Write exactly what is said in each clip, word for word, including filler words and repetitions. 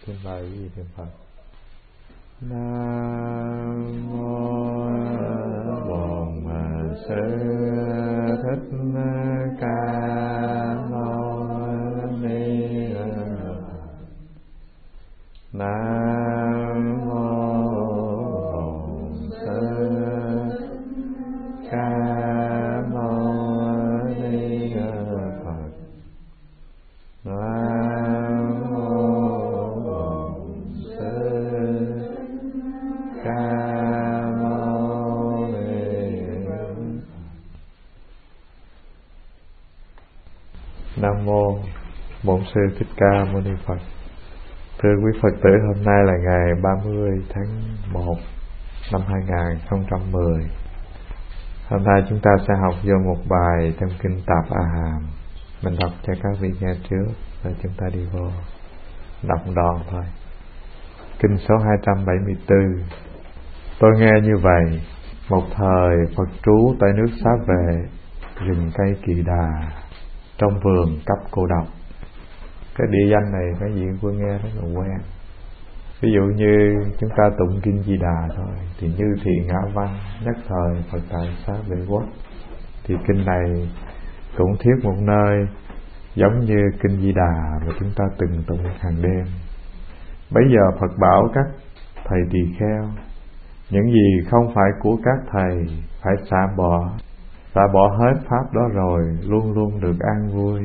Xin mời quý vị niệm Phật. Nam mô Bổn Sư Thích Ca Mâu Ni Phật. Nam mô Bổn Sư Ca Mâu Ni Phật. Nam mô Bổn Sư Ca Mâu Ni Phật. Nam mô Bổn Sư Thích Ca Mâu Ni Phật. Thưa quý Phật tử, hôm nay là ngày ba mươi tháng một năm hai nghìn không trăm mười. Hôm nay chúng ta sẽ học vô một bài trong kinh Tạp A Hàm. Mình đọc cho các vị nghe trước rồi chúng ta đi vô đọc đòn thôi. Kinh số hai trăm bảy mươi tư. Tôi nghe như vậy, một thời Phật trú tại nước Xá Vệ, rừng cây Kỳ Đà, trong vườn cấp cô độc. Cái địa danh này cái gì tôi nghe rất là quen. Ví dụ như chúng ta tụng kinh Di Đà thôi, thì như thị ngã văn nhất thời Phật tại Xá Vệ Quốc. Thì kinh này cũng thiết một nơi giống như kinh Di Đà mà chúng ta từng tụng hàng đêm. Bấy giờ Phật bảo các thầy tỳ kheo, những gì không phải của các thầy phải xả bỏ. Xả bỏ hết pháp đó rồi luôn luôn được an vui.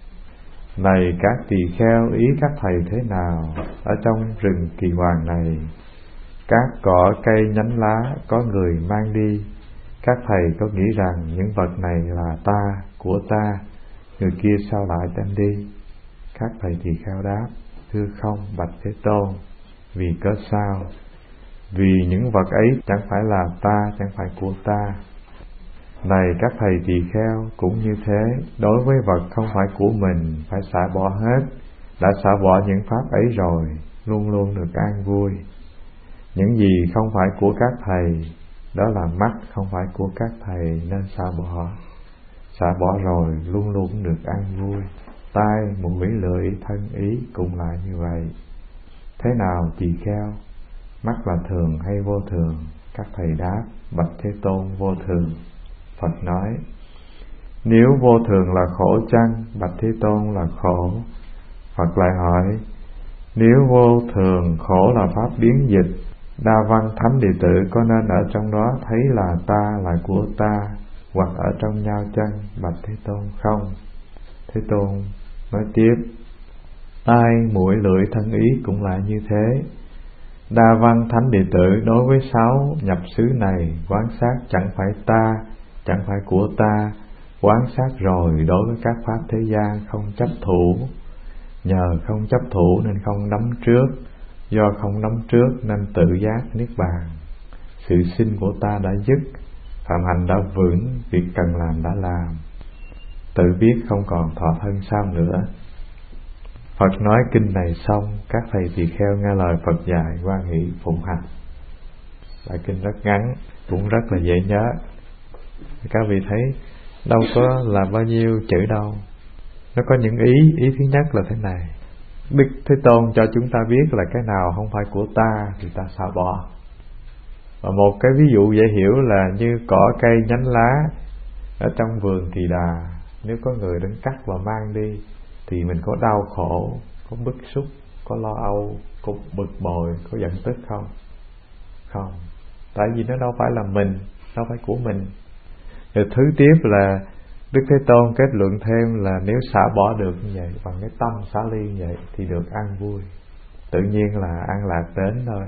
Này các tỳ kheo, ý các thầy thế nào? Ở trong rừng Kỳ Hoàng này, các cỏ cây nhánh lá có người mang đi. Các thầy có nghĩ rằng những vật này là ta, của ta, người kia sao lại đem đi? Các thầy tỳ kheo đáp, thưa không, bạch Thế Tôn. Vì cớ sao? Vì những vật ấy chẳng phải là ta, chẳng phải của ta. Này các thầy tỳ kheo, cũng như thế, đối với vật không phải của mình phải xả bỏ hết. Đã xả bỏ những pháp ấy rồi, luôn luôn được an vui. Những gì không phải của các thầy, đó là mắt không phải của các thầy nên xả bỏ. Xả bỏ rồi luôn luôn được an vui. Tai, mũi, lưỡi, thân, ý cũng là như vậy. Thế nào tỳ kheo? Mắt là thường hay vô thường? Các thầy đáp, bạch Thế Tôn, vô thường. Phật nói, nếu vô thường là khổ chăng? Bạch Thế Tôn, là khổ. Phật lại hỏi, nếu vô thường khổ là pháp biến dịch, Đa Văn Thánh đệ tử có nên ở trong đó thấy là ta, là của ta, hoặc ở trong nhau chăng? Bạch Thế Tôn, không. Thế Tôn nói tiếp, tai, mũi, lưỡi, thân, ý cũng là như thế. Đa Văn Thánh đệ tử đối với sáu nhập xứ này quán sát chẳng phải ta, chẳng phải của ta, quán sát rồi đối với các pháp thế gian không chấp thủ. Nhờ không chấp thủ nên không đắm trước, do không đắm trước nên tự giác niết bàn. Sự sinh của ta đã dứt, phạm hành đã vững, việc cần làm đã làm, tự biết không còn thọ thân sao nữa. Phật nói kinh này xong, các thầy tỳ kheo nghe lời Phật dạy hoan hỷ phụng hành. Bài kinh rất ngắn, cũng rất là dễ nhớ. Các vị thấy đâu có là bao nhiêu chữ đâu. Nó có những ý, ý thứ nhất là thế này: Đức Thế Tôn cho chúng ta biết là cái nào không phải của ta thì ta xả bỏ. Và một cái ví dụ dễ hiểu là như cỏ cây nhánh lá ở trong vườn Kỳ Đà, nếu có người đến cắt và mang đi thì mình có đau khổ, có bức xúc, có lo âu, có bực bội, có giận tức không? Không, tại vì nó đâu phải là mình, đâu phải của mình. Rồi thứ tiếp là Đức Thế Tôn kết luận thêm là nếu xả bỏ được như vậy, bằng cái tâm xả ly như vậy thì được an vui, tự nhiên là an lạc đến thôi.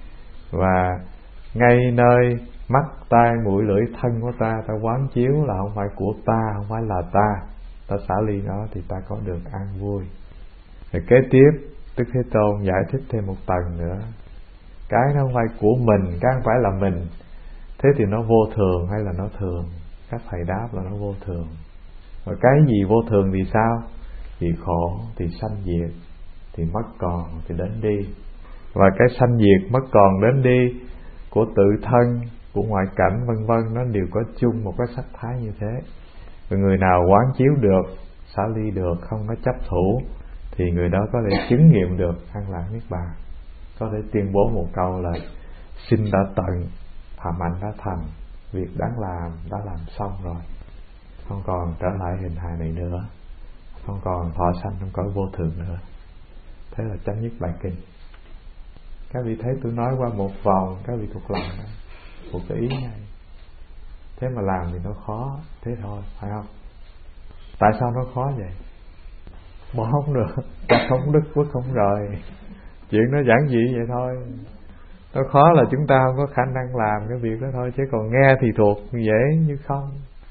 Và ngay nơi mắt, tai, mũi, lưỡi, thân của ta, ta quán chiếu là không phải của ta, không phải là ta, ta xả ly nó thì ta có được an vui. Rồi kế tiếp Đức Thế Tôn giải thích thêm một tầng nữa: cái nó không phải của mình, cái không phải là mình, thế thì nó vô thường hay là nó thường? Các thầy đáp là nó vô thường. Rồi cái gì vô thường thì sao? Thì khổ, thì sanh diệt, thì mất còn, thì đến đi. Và cái sanh diệt, mất còn, đến đi của tự thân, của ngoại cảnh vân vân, nó đều có chung một cái sắc thái như thế. Rồi người nào quán chiếu được, xả ly được, không có chấp thủ, thì người đó có thể chứng nghiệm được an lạc niết bàn, có thể tuyên bố một câu là sinh đã tận, phạm hạnh đã thành, việc đáng làm đã làm xong rồi, không còn trở lại hình hài này nữa, không còn thọ sanh trong cõi vô thường nữa. Thế là chấm dứt bài kinh. Các vị thấy tôi nói qua một vòng, các vị thuộc lòng đó, thuộc cái ý ngay. Thế mà làm thì nó khó, thế thôi, phải không? Tại sao nó khó vậy? Bỏ không được, chắc không đức quốc không rời. Chuyện nó giản dị vậy thôi. Nó khó là chúng ta không có khả năng làm cái việc đó thôi, chứ còn nghe thì thuộc dễ như không.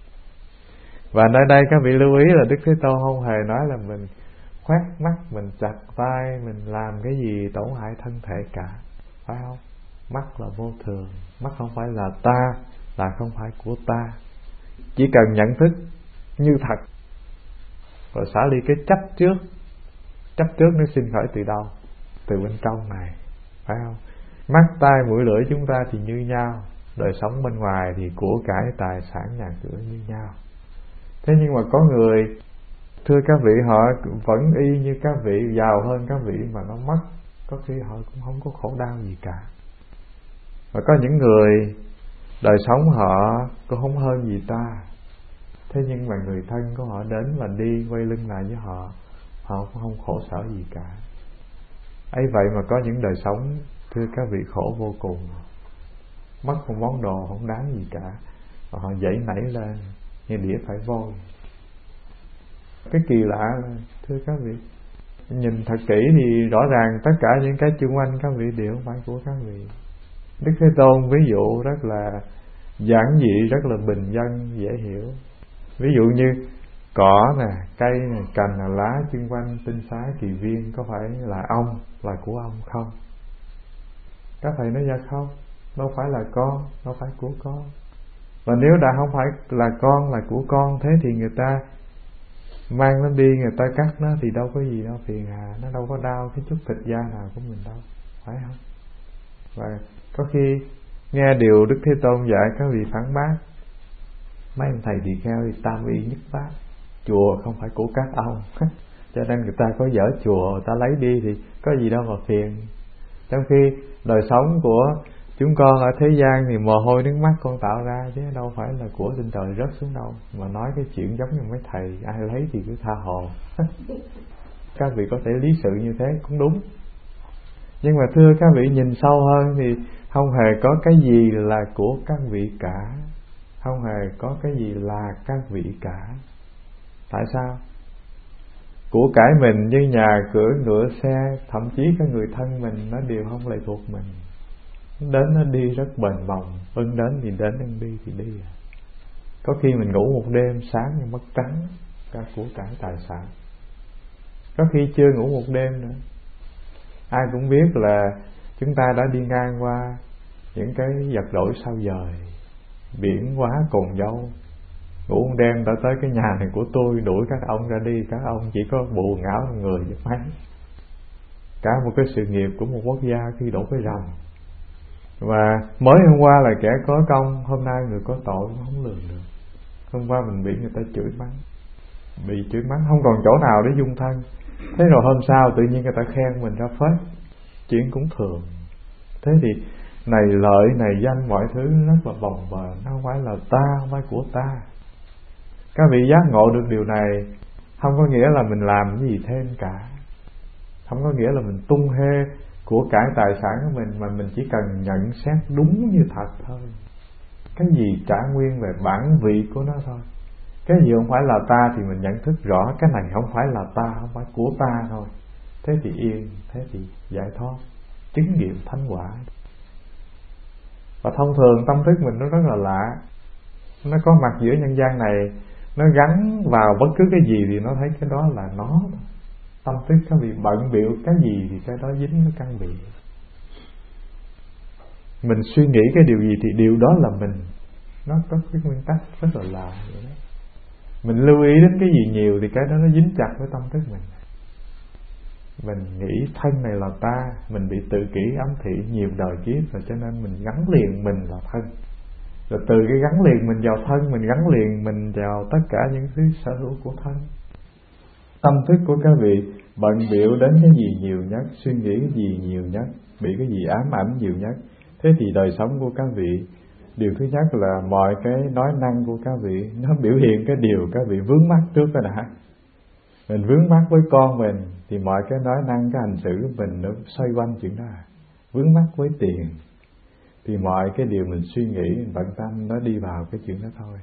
Và nơi đây các vị lưu ý là Đức Thế Tôn không hề nói là mình khoét mắt, mình chặt tay, mình làm cái gì tổn hại thân thể cả, phải không? Mắt là vô thường, mắt không phải là ta, là không phải của ta. Chỉ cần nhận thức như thật, rồi xả ly cái chấp trước. Chấp trước nó sinh khởi từ đâu? Từ bên trong này, phải không? Mắt, tai, mũi, lưỡi chúng ta thì như nhau, đời sống bên ngoài thì của cải, tài sản, nhà cửa như nhau. Thế nhưng mà có người, thưa các vị, họ vẫn y như các vị, giàu hơn các vị mà nó mất, có khi họ cũng không có khổ đau gì cả. Và có những người đời sống họ cũng không hơn gì ta, thế nhưng mà người thân của họ đến và đi quay lưng lại với họ, họ cũng không khổ sở gì cả. Ấy vậy mà có những đời sống, thưa các vị, khổ vô cùng, mất một món đồ không đáng gì cả, và họ dậy nảy lên như đĩa phải vôi. Cái kỳ lạ, thưa các vị, nhìn thật kỹ thì rõ ràng tất cả những cái xung quanh các vị đều không phải của các vị. Đức Thế Tôn ví dụ rất là giản dị, rất là bình dân, dễ hiểu. Ví dụ như cỏ nè, cây nè, cành nè, lá xung quanh, tinh xá, kỳ viên, có phải là ông, là của ông không? Các thầy nói dạ không, đâu phải là con, đâu phải của con. Và nếu đã không phải là con, là của con, thế thì người ta mang nó đi, người ta cắt nó thì đâu có gì đâu phiền hà, nó đâu có đau cái chút thịt da nào của mình đâu, phải không? Và có khi nghe điều Đức Thế Tôn dạy các vị phản bác, mấy ông thầy tỳ kheo thì tam y nhất bát, chùa không phải của các ông cho nên người ta có dở chùa, người ta lấy đi thì có gì đâu mà phiền. Trong khi đời sống của chúng con ở thế gian thì mồ hôi nước mắt con tạo ra, chứ đâu phải là của trên trời rớt xuống đâu. Mà nói cái chuyện giống như mấy thầy, ai lấy thì cứ tha hồ các vị có thể lý sự như thế cũng đúng. Nhưng mà thưa các vị, nhìn sâu hơn thì không hề có cái gì là của các vị cả, không hề có cái gì là các vị cả. Tại sao? Của cải mình như nhà cửa, ngựa, xe, thậm chí các người thân mình, nó đều không lệ thuộc mình. Đến nó đi rất bền bồng, ưng đến thì đến, ưng đi thì đi. Có khi mình ngủ một đêm, sáng thì mất trắng cả của cải tài sản. Có khi chưa ngủ một đêm nữa. Ai cũng biết là chúng ta đã đi ngang qua những cái vật đổi sao dời, biển quá cồn dâu. Ngủ một đêm đã tới cái nhà này của tôi, đuổi các ông ra đi, các ông chỉ có bộ ngáo người giúp mấy. Cả một cái sự nghiệp của một quốc gia khi đổ cái rồng. Và mới hôm qua là kẻ có công, hôm nay người có tội cũng không lường được. Hôm qua mình bị người ta chửi mắng, bị chửi mắng không còn chỗ nào để dung thân. Thế rồi hôm sau tự nhiên người ta khen mình ra phết, chuyện cũng thường. Thế thì này lợi, này danh, mọi thứ rất là bồng bềnh, nó không phải là ta, không phải của ta. Các vị giác ngộ được điều này, không có nghĩa là mình làm cái gì thêm cả, không có nghĩa là mình tung hê của cải tài sản của mình, mà mình chỉ cần nhận xét đúng như thật thôi. Cái gì trả nguyên về bản vị của nó thôi. Cái gì không phải là ta thì mình nhận thức rõ cái này không phải là ta, không phải của ta thôi. Thế thì yên, thế thì giải thoát, chứng nghiệm thánh quả. Và thông thường tâm thức mình nó rất là lạ, nó có mặt giữa nhân gian này, nó gắn vào bất cứ cái gì thì nó thấy cái đó là nó. Tâm thức có bị bận bịu cái gì thì cái đó dính nó căn bị. Mình suy nghĩ cái điều gì thì điều đó là mình. Nó có cái nguyên tắc rất là lạ vậy đó. Mình lưu ý đến cái gì nhiều thì cái đó nó dính chặt với tâm thức mình. Mình nghĩ thân này là ta, mình bị tự kỷ ám thị nhiều đời kiếp rồi, cho nên mình gắn liền mình là thân. Rồi từ cái gắn liền mình vào thân, mình gắn liền mình vào tất cả những thứ sở hữu của thân. Tâm thức của các vị bận bịu đến cái gì nhiều nhất, suy nghĩ cái gì nhiều nhất, bị cái gì ám ảnh nhiều nhất. Thế thì đời sống của các vị, điều thứ nhất là mọi cái nói năng của các vị nó biểu hiện cái điều các vị vướng mắc trước cái đã. Mình vướng mắc với con mình thì mọi cái nói năng, cái hành xử của mình nó xoay quanh chuyện đó. Vướng mắc với tiền thì mọi cái điều mình suy nghĩ, mình bận tâm nó đi vào cái chuyện đó thôi.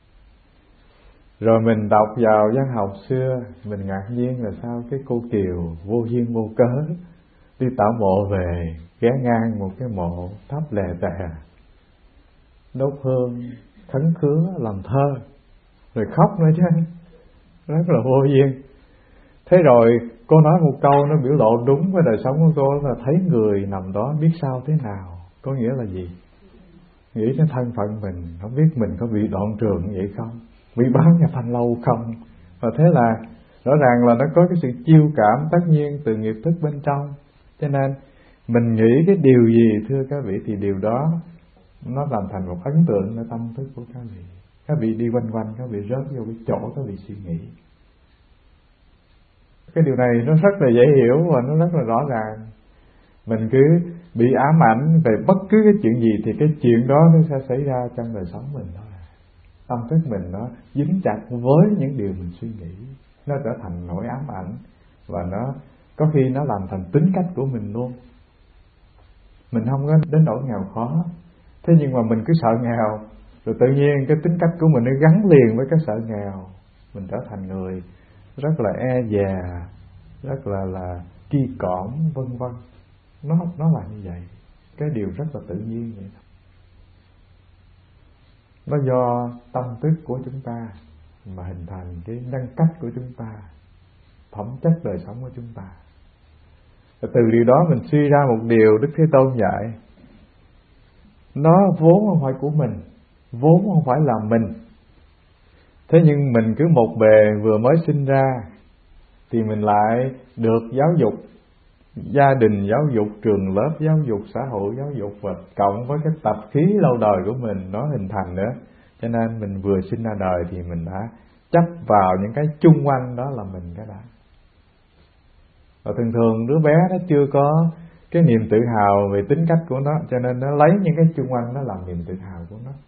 Rồi mình đọc vào văn học xưa, mình ngạc nhiên là sao cái cô Kiều vô duyên vô cớ đi tảo mộ về, ghé ngang một cái mộ thấp lè tè, đốt hương, khấn khứa, làm thơ, rồi khóc nữa chứ, rất là vô duyên. Thế rồi cô nói một câu nó biểu lộ đúng với đời sống của cô, là thấy người nằm đó biết sao thế nào. Có nghĩa là gì? Nghĩ đến thân phận mình, không biết mình có bị đoạn trường như vậy không, bị bán nhà Thanh Lâu không. Và thế là rõ ràng là nó có cái sự chiêu cảm tất nhiên từ nghiệp thức bên trong. Cho nên mình nghĩ cái điều gì thưa các vị thì điều đó nó làm thành một ấn tượng ở tâm thức của các vị. Các vị đi quanh quanh, các vị rớt vô cái chỗ các vị suy nghĩ. Cái điều này nó rất là dễ hiểu và nó rất là rõ ràng. Mình cứ bị ám ảnh về bất cứ cái chuyện gì thì cái chuyện đó nó sẽ xảy ra trong đời sống mình thôi. Tâm thức mình nó dính chặt với những điều mình suy nghĩ, nó trở thành nỗi ám ảnh và nó có khi nó làm thành tính cách của mình luôn. Mình không có đến nỗi nghèo khó, thế nhưng mà mình cứ sợ nghèo, rồi tự nhiên cái tính cách của mình nó gắn liền với cái sợ nghèo, mình trở thành người rất là e dè, rất là là ki cõm, vân vân. Nó nó là như vậy, cái điều rất là tự nhiên vậy. Nó do tâm thức của chúng ta mà hình thành cái nhân cách của chúng ta, phẩm chất đời sống của chúng ta. Và từ điều đó mình suy ra một điều Đức Thế Tôn dạy, nó vốn không phải của mình, vốn không phải là mình. Thế nhưng mình cứ một bề vừa mới sinh ra thì mình lại được giáo dục, gia đình giáo dục, trường lớp giáo dục, xã hội giáo dục, và cộng với cái tập khí lâu đời của mình nó hình thành nữa. Cho nên mình vừa sinh ra đời thì mình đã chấp vào những cái chung quanh đó là mình cái đã. Và thường thường đứa bé nó chưa có cái niềm tự hào về tính cách của nó, cho nên nó lấy những cái chung quanh nó làm niềm tự hào của nó.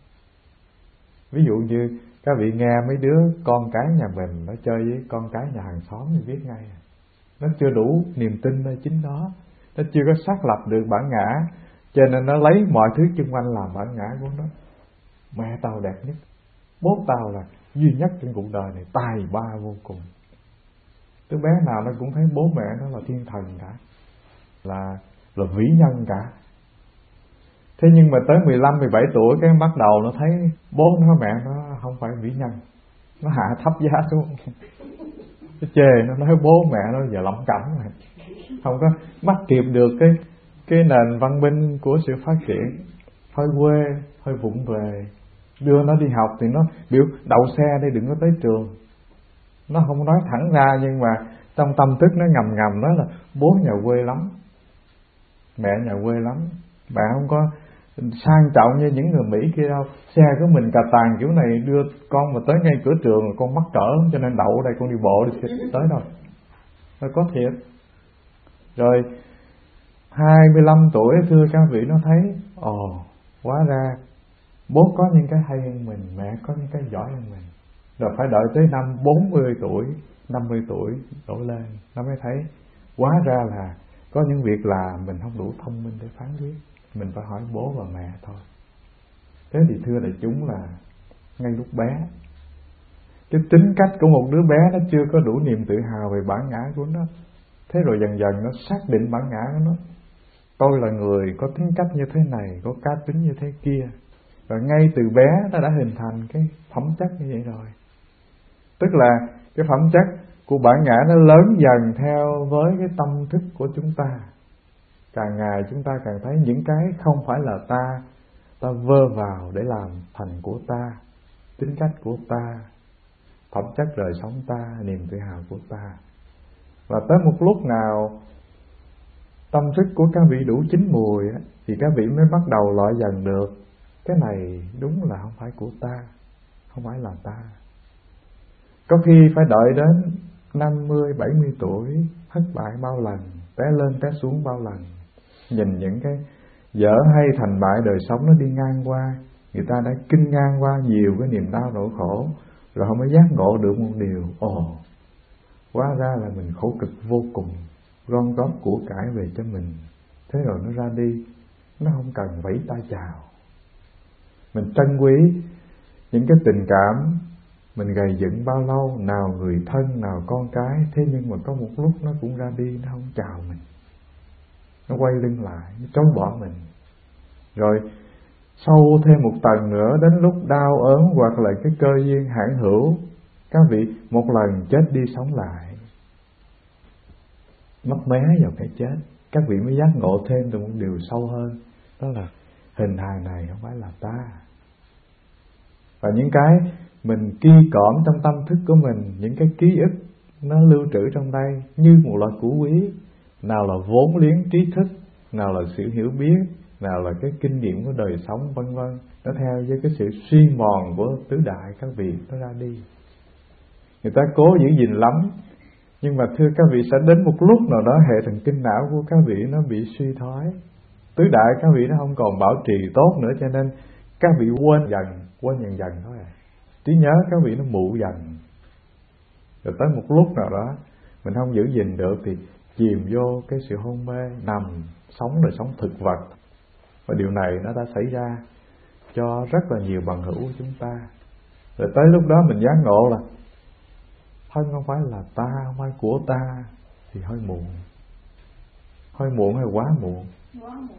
Ví dụ như các vị nghe mấy đứa con cái nhà mình nó chơi với con cái nhà hàng xóm thì biết ngay, nó chưa đủ niềm tin nơi chính nó, nó chưa có xác lập được bản ngã, cho nên nó lấy mọi thứ chung quanh làm bản ngã của nó. Mẹ tao đẹp nhất, bố tao là duy nhất trên cuộc đời này, tài ba vô cùng. Đứa bé nào nó cũng thấy bố mẹ nó là thiên thần cả, là là vĩ nhân cả. Thế nhưng mà tới mười lăm, mười bảy tuổi cái bắt đầu nó thấy bố nó, mẹ nó không phải vĩ nhân, nó hạ thấp giá xuống, nó chê, nó nói bố mẹ nó giờ lẩm cẩm rồi, không có bắt kịp được cái cái nền văn minh của sự phát triển, hơi quê, hơi vụng về. Đưa nó đi học thì nó biểu đậu xe đây đừng có tới trường. Nó không nói thẳng ra nhưng mà trong tâm thức nó ngầm ngầm nói là bố nhà quê lắm, mẹ nhà quê lắm, bạn không có sang trọng như những người Mỹ kia đâu. Xe của mình cà tàng kiểu này đưa con mà tới ngay cửa trường rồi con mắc cỡ, cho nên đậu ở đây con đi bộ đi tới đâu. Nó có thiệt. Rồi hai mươi lăm tuổi thưa các vị nó thấy ồ, hóa ra bố có những cái hay hơn mình, mẹ có những cái giỏi hơn mình. Rồi phải đợi tới năm bốn mươi tuổi, năm mươi tuổi đổ lên, nó mới thấy hóa ra là có những việc là mình không đủ thông minh để phán quyết, mình phải hỏi bố và mẹ thôi. Thế thì thưa đại chúng là ngay lúc bé, cái tính cách của một đứa bé nó chưa có đủ niềm tự hào về bản ngã của nó. Thế rồi dần dần nó xác định bản ngã của nó, tôi là người có tính cách như thế này, có cá tính như thế kia. Rồi ngay từ bé nó đã hình thành cái phẩm chất như vậy rồi. Tức là cái phẩm chất của bản ngã nó lớn dần theo với cái tâm thức của chúng ta. Càng ngày chúng ta càng thấy những cái không phải là ta, ta vơ vào để làm thành của ta, tính cách của ta, phẩm chất đời sống ta, niềm tự hào của ta. Và tới một lúc nào tâm thức của các vị đủ chín mùi thì các vị mới bắt đầu loại dần được cái này đúng là không phải của ta, không phải là ta. Có khi phải đợi đến năm mươi, bảy mươi tuổi thất bại bao lần, té lên té xuống bao lần. Nhìn những cái dở hay thành bại đời sống nó đi ngang qua, người ta đã kinh ngang qua nhiều cái niềm đau nỗi khổ, rồi họ mới giác ngộ được một điều: ồ, hóa ra là mình khổ cực vô cùng, gom góp của cải về cho mình. Thế rồi nó ra đi, nó không cần vẫy tay chào. Mình trân quý những cái tình cảm mình gầy dựng bao lâu, nào người thân, nào con cái, thế nhưng mà có một lúc nó cũng ra đi, nó không chào mình, nó quay lưng lại, nó trốn bỏ mình. Rồi sâu thêm một tầng nữa, đến lúc đau ớn hoặc là cái cơ duyên hãn hữu, các vị một lần chết đi sống lại, mất mé vào cái chết, các vị mới giác ngộ thêm được một điều sâu hơn, đó là hình hài này không phải là ta. Và những cái mình ki cõm trong tâm thức của mình, những cái ký ức nó lưu trữ trong đây như một loại củ quý, nào là vốn liếng trí thức, nào là sự hiểu biết, nào là cái kinh nghiệm của đời sống, vân vân. Nó theo với cái sự suy mòn của tứ đại các vị, nó ra đi. Người ta cố giữ gìn lắm, nhưng mà thưa các vị, sẽ đến một lúc nào đó hệ thần kinh não của các vị nó bị suy thoái, tứ đại các vị nó không còn bảo trì tốt nữa, cho nên các vị quên dần, quên dần dần thôi à. Trí nhớ các vị nó mụ dần, rồi tới một lúc nào đó mình không giữ gìn được thì chìm vô cái sự hôn mê, nằm sống đời sống thực vật. Và điều này nó đã xảy ra cho rất là nhiều bằng hữu của chúng ta. Rồi tới lúc đó mình giác ngộ là thân không phải là ta, không phải của ta, thì hơi muộn. Hơi muộn hay quá muộn? Quá muộn.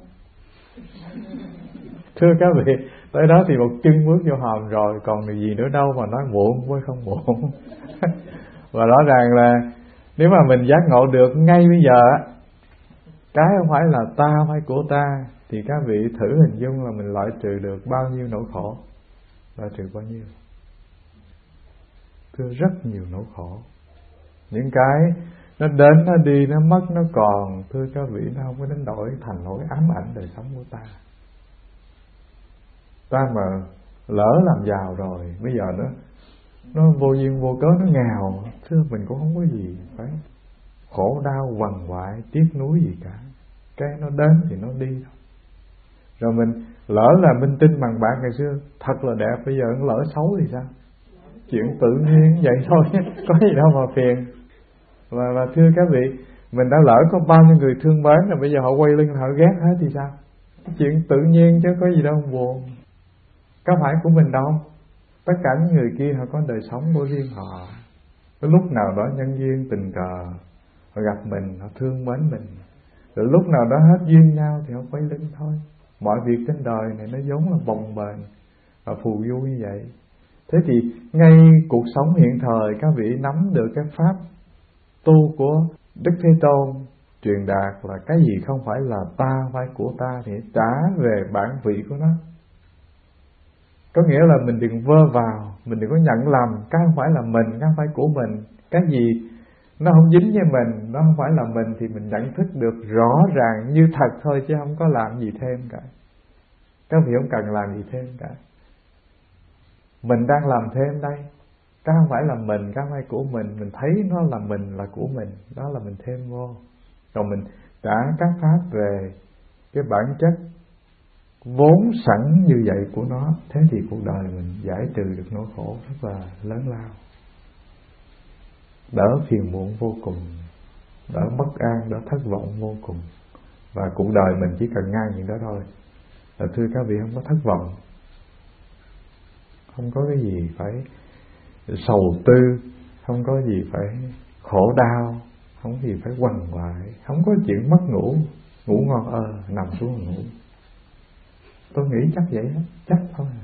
Thưa các vị, tới đó thì một chân bước vô hòm rồi, còn gì nữa đâu mà nói muộn với không muộn. Và rõ ràng là nếu mà mình giác ngộ được ngay bây giờ, cái không phải là ta, không phải của ta, thì các vị thử hình dung là mình loại trừ được bao nhiêu nỗi khổ. Loại trừ bao nhiêu? Thưa, rất nhiều nỗi khổ. Những cái nó đến, nó đi, nó mất, nó còn, thưa các vị, nó không có đánh đổi thành nỗi ám ảnh đời sống của ta. Ta mà lỡ làm giàu rồi, bây giờ nó nó vô duyên vô cớ nó nghèo, thưa mình cũng không có gì phải khổ đau quằn quại tiếc nuối gì cả. Cái nó đến thì nó đi thôi. Rồi mình lỡ là minh tinh bằng bạc ngày xưa thật là đẹp, bây giờ nó lỡ xấu thì sao? Chuyện tự nhiên vậy thôi, có gì đâu mà phiền. Và, và thưa các vị, mình đã lỡ có bao nhiêu người thương mến rồi, bây giờ họ quay lưng họ ghét hết thì sao? Chuyện tự nhiên chứ có gì đâu buồn. Có phải của mình đâu. Tất cả những người kia họ có đời sống của riêng họ. Cái lúc nào đó nhân duyên tình cờ họ gặp mình, họ thương mến mình, rồi lúc nào đó hết duyên nhau thì họ quay lưng thôi. Mọi việc trên đời này nó giống là bồng bềnh và phù du như vậy. Thế thì ngay cuộc sống hiện thời, các vị nắm được cái pháp tu của Đức Thế Tôn truyền đạt là cái gì không phải là ta, phải của ta, thì trả về bản vị của nó. Có nghĩa là mình đừng vơ vào, mình đừng có nhận lầm cái không phải là mình, cái không phải của mình. Cái gì nó không dính với mình, nó không phải là mình, thì mình nhận thức được rõ ràng như thật thôi, chứ không có làm gì thêm cả. Các vị không cần làm gì thêm cả. Mình đang làm thêm đây. Cái không phải là mình, cái không phải của mình, mình thấy nó là mình, là của mình, đó là mình thêm vô. Rồi mình trả các pháp về cái bản chất vốn sẵn như vậy của nó. Thế thì cuộc đời mình giải trừ được nỗi khổ rất là lớn lao, đỡ phiền muộn vô cùng, đỡ bất an, đỡ thất vọng vô cùng. Và cuộc đời mình chỉ cần ngang những đó thôi. Là thưa các vị, không có thất vọng, không có cái gì phải sầu tư, không có gì phải khổ đau, không có gì phải quằn quại, không có chuyện mất ngủ, ngủ ngon ơ, ờ, nằm xuống ngủ. Tôi nghĩ chắc vậy đó, chắc thôi à.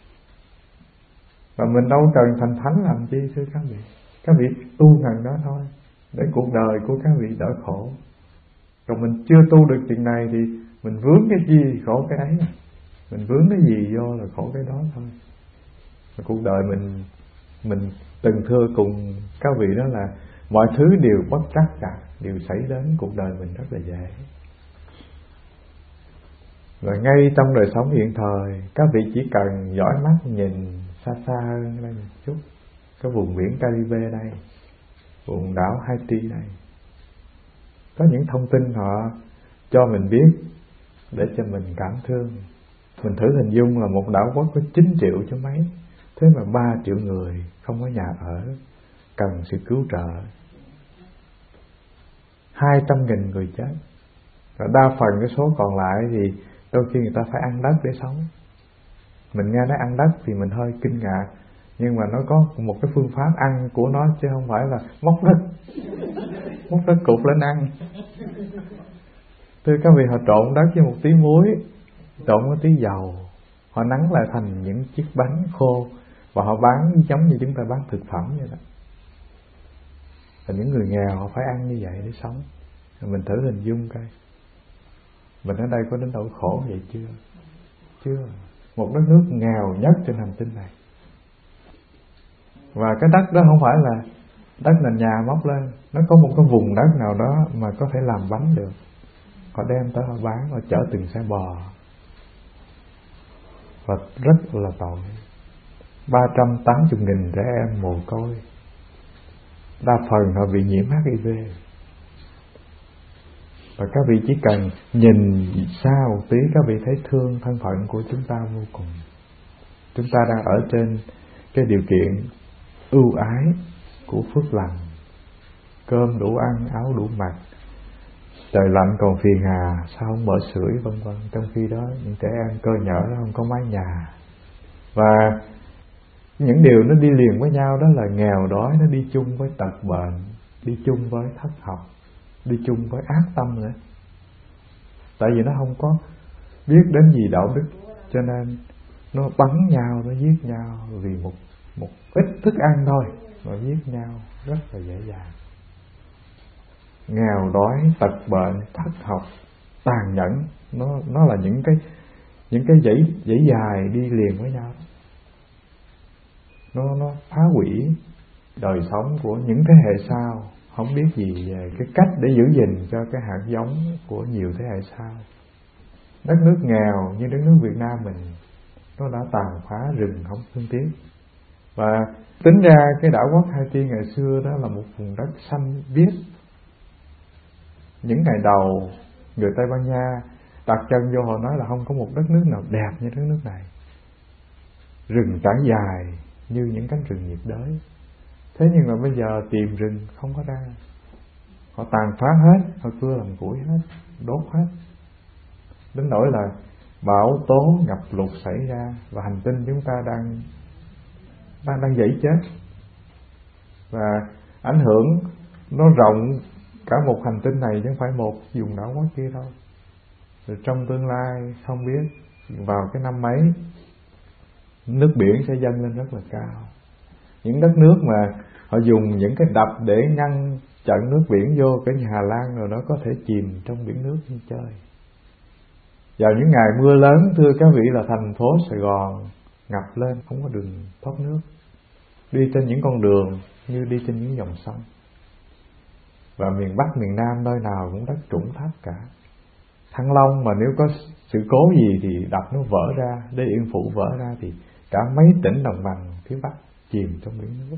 Và mình đâu cần thành thánh làm chi thưa các vị. Các vị tu ngần đó thôi, để cuộc đời của các vị đỡ khổ. Còn mình chưa tu được chuyện này thì mình vướng cái gì khổ cái ấy. Mình vướng cái gì vô là khổ cái đó thôi. Và cuộc đời mình mình từng thưa cùng các vị đó là mọi thứ đều bất trắc cả, đều xảy đến cuộc đời mình rất là dễ. Và ngay trong đời sống hiện thời, các vị chỉ cần dõi mắt nhìn xa xa hơn đây một chút, cái vùng biển Caribe đây, vùng đảo Haiti này. Có những thông tin họ cho mình biết để cho mình cảm thương. Mình thử hình dung là một đảo quốc có chín triệu chứ mấy, thế mà ba triệu người không có nhà ở, cần sự cứu trợ. Hai trăm nghìn người chết, và đa phần cái số còn lại thì đôi khi người ta phải ăn đất để sống. Mình nghe nói ăn đất thì mình hơi kinh ngạc, nhưng mà nó có một cái phương pháp ăn của nó, chứ không phải là móc đất móc đất cục lên ăn. Thưa các vị, họ trộn đất với một tí muối, trộn với tí dầu, họ nắn lại thành những chiếc bánh khô, và họ bán giống như chúng ta bán thực phẩm vậy đó. Và những người nghèo họ phải ăn như vậy để sống. Mình thử hình dung coi, mình ở đây có đến nỗi khổ vậy chưa? Chưa. Một đất nước nghèo nhất trên hành tinh này, và cái đất đó không phải là đất nền nhà móc lên, nó có một cái vùng đất nào đó mà có thể làm bánh được. Họ đem tới họ bán, họ chở từng xe bò, và rất là tội. Ba trăm tám mươi nghìn trẻ em mồ côi, đa phần họ bị nhiễm H I V. Và các vị chỉ cần nhìn xa một tí, các vị thấy thương thân phận của chúng ta vô cùng. Chúng ta đang ở trên cái điều kiện ưu ái của phước lành, cơm đủ ăn, áo đủ mặc, trời lạnh còn phiền hà, sao không mở sưởi vân vân. Trong khi đó những trẻ em cơ nhở nó không có mái nhà. Và những điều nó đi liền với nhau đó là nghèo đói, nó đi chung với tật bệnh, đi chung với thất học, đi chung với ác tâm nữa. Tại vì nó không có biết đến gì đạo đức, cho nên nó bắn nhau, nó giết nhau vì một một ít thức ăn thôi mà giết nhau rất là dễ dàng. Nghèo đói, tật bệnh, thất học, tàn nhẫn, nó nó là những cái những cái dãy dãy dài đi liền với nhau. Nó nó phá hủy đời sống của những thế hệ sau, không biết gì về cái cách để giữ gìn cho cái hạt giống của nhiều thế hệ sau. Đất nước nghèo như đất nước Việt Nam mình, nó đã tàn phá rừng không thương tiếc. Và tính ra cái đảo quốc Haiti ngày xưa đó là một vùng đất xanh biếc. Những ngày đầu người Tây Ban Nha đặt chân vô, họ nói là không có một đất nước nào đẹp như đất nước này. Rừng trải dài như những cánh rừng nhiệt đới. Thế nhưng mà bây giờ tìm rừng không có ra, họ tàn phá hết, họ cưa làm củi hết, đốt hết, đến nỗi là bão tố ngập lụt xảy ra, và hành tinh chúng ta đang đang đang dãy chết. Và ảnh hưởng nó rộng cả một hành tinh này, chứ không phải một vùng đảo quốc kia đâu. Rồi trong tương lai không biết vào cái năm mấy, nước biển sẽ dâng lên rất là cao. Những đất nước mà họ dùng những cái đập để ngăn chặn nước biển vô, cái như Hà Lan rồi, nó có thể chìm trong biển nước như chơi. Vào những ngày mưa lớn, thưa các vị, là thành phố Sài Gòn ngập lên, không có đường thoát nước, đi trên những con đường như đi trên những dòng sông. Và miền Bắc, miền Nam nơi nào cũng đất trũng thấp cả. Thăng Long mà nếu có sự cố gì thì đập nó vỡ ra, Đê Yên Phụ vỡ ra, thì cả mấy tỉnh đồng bằng phía Bắc chìm trong biển nước.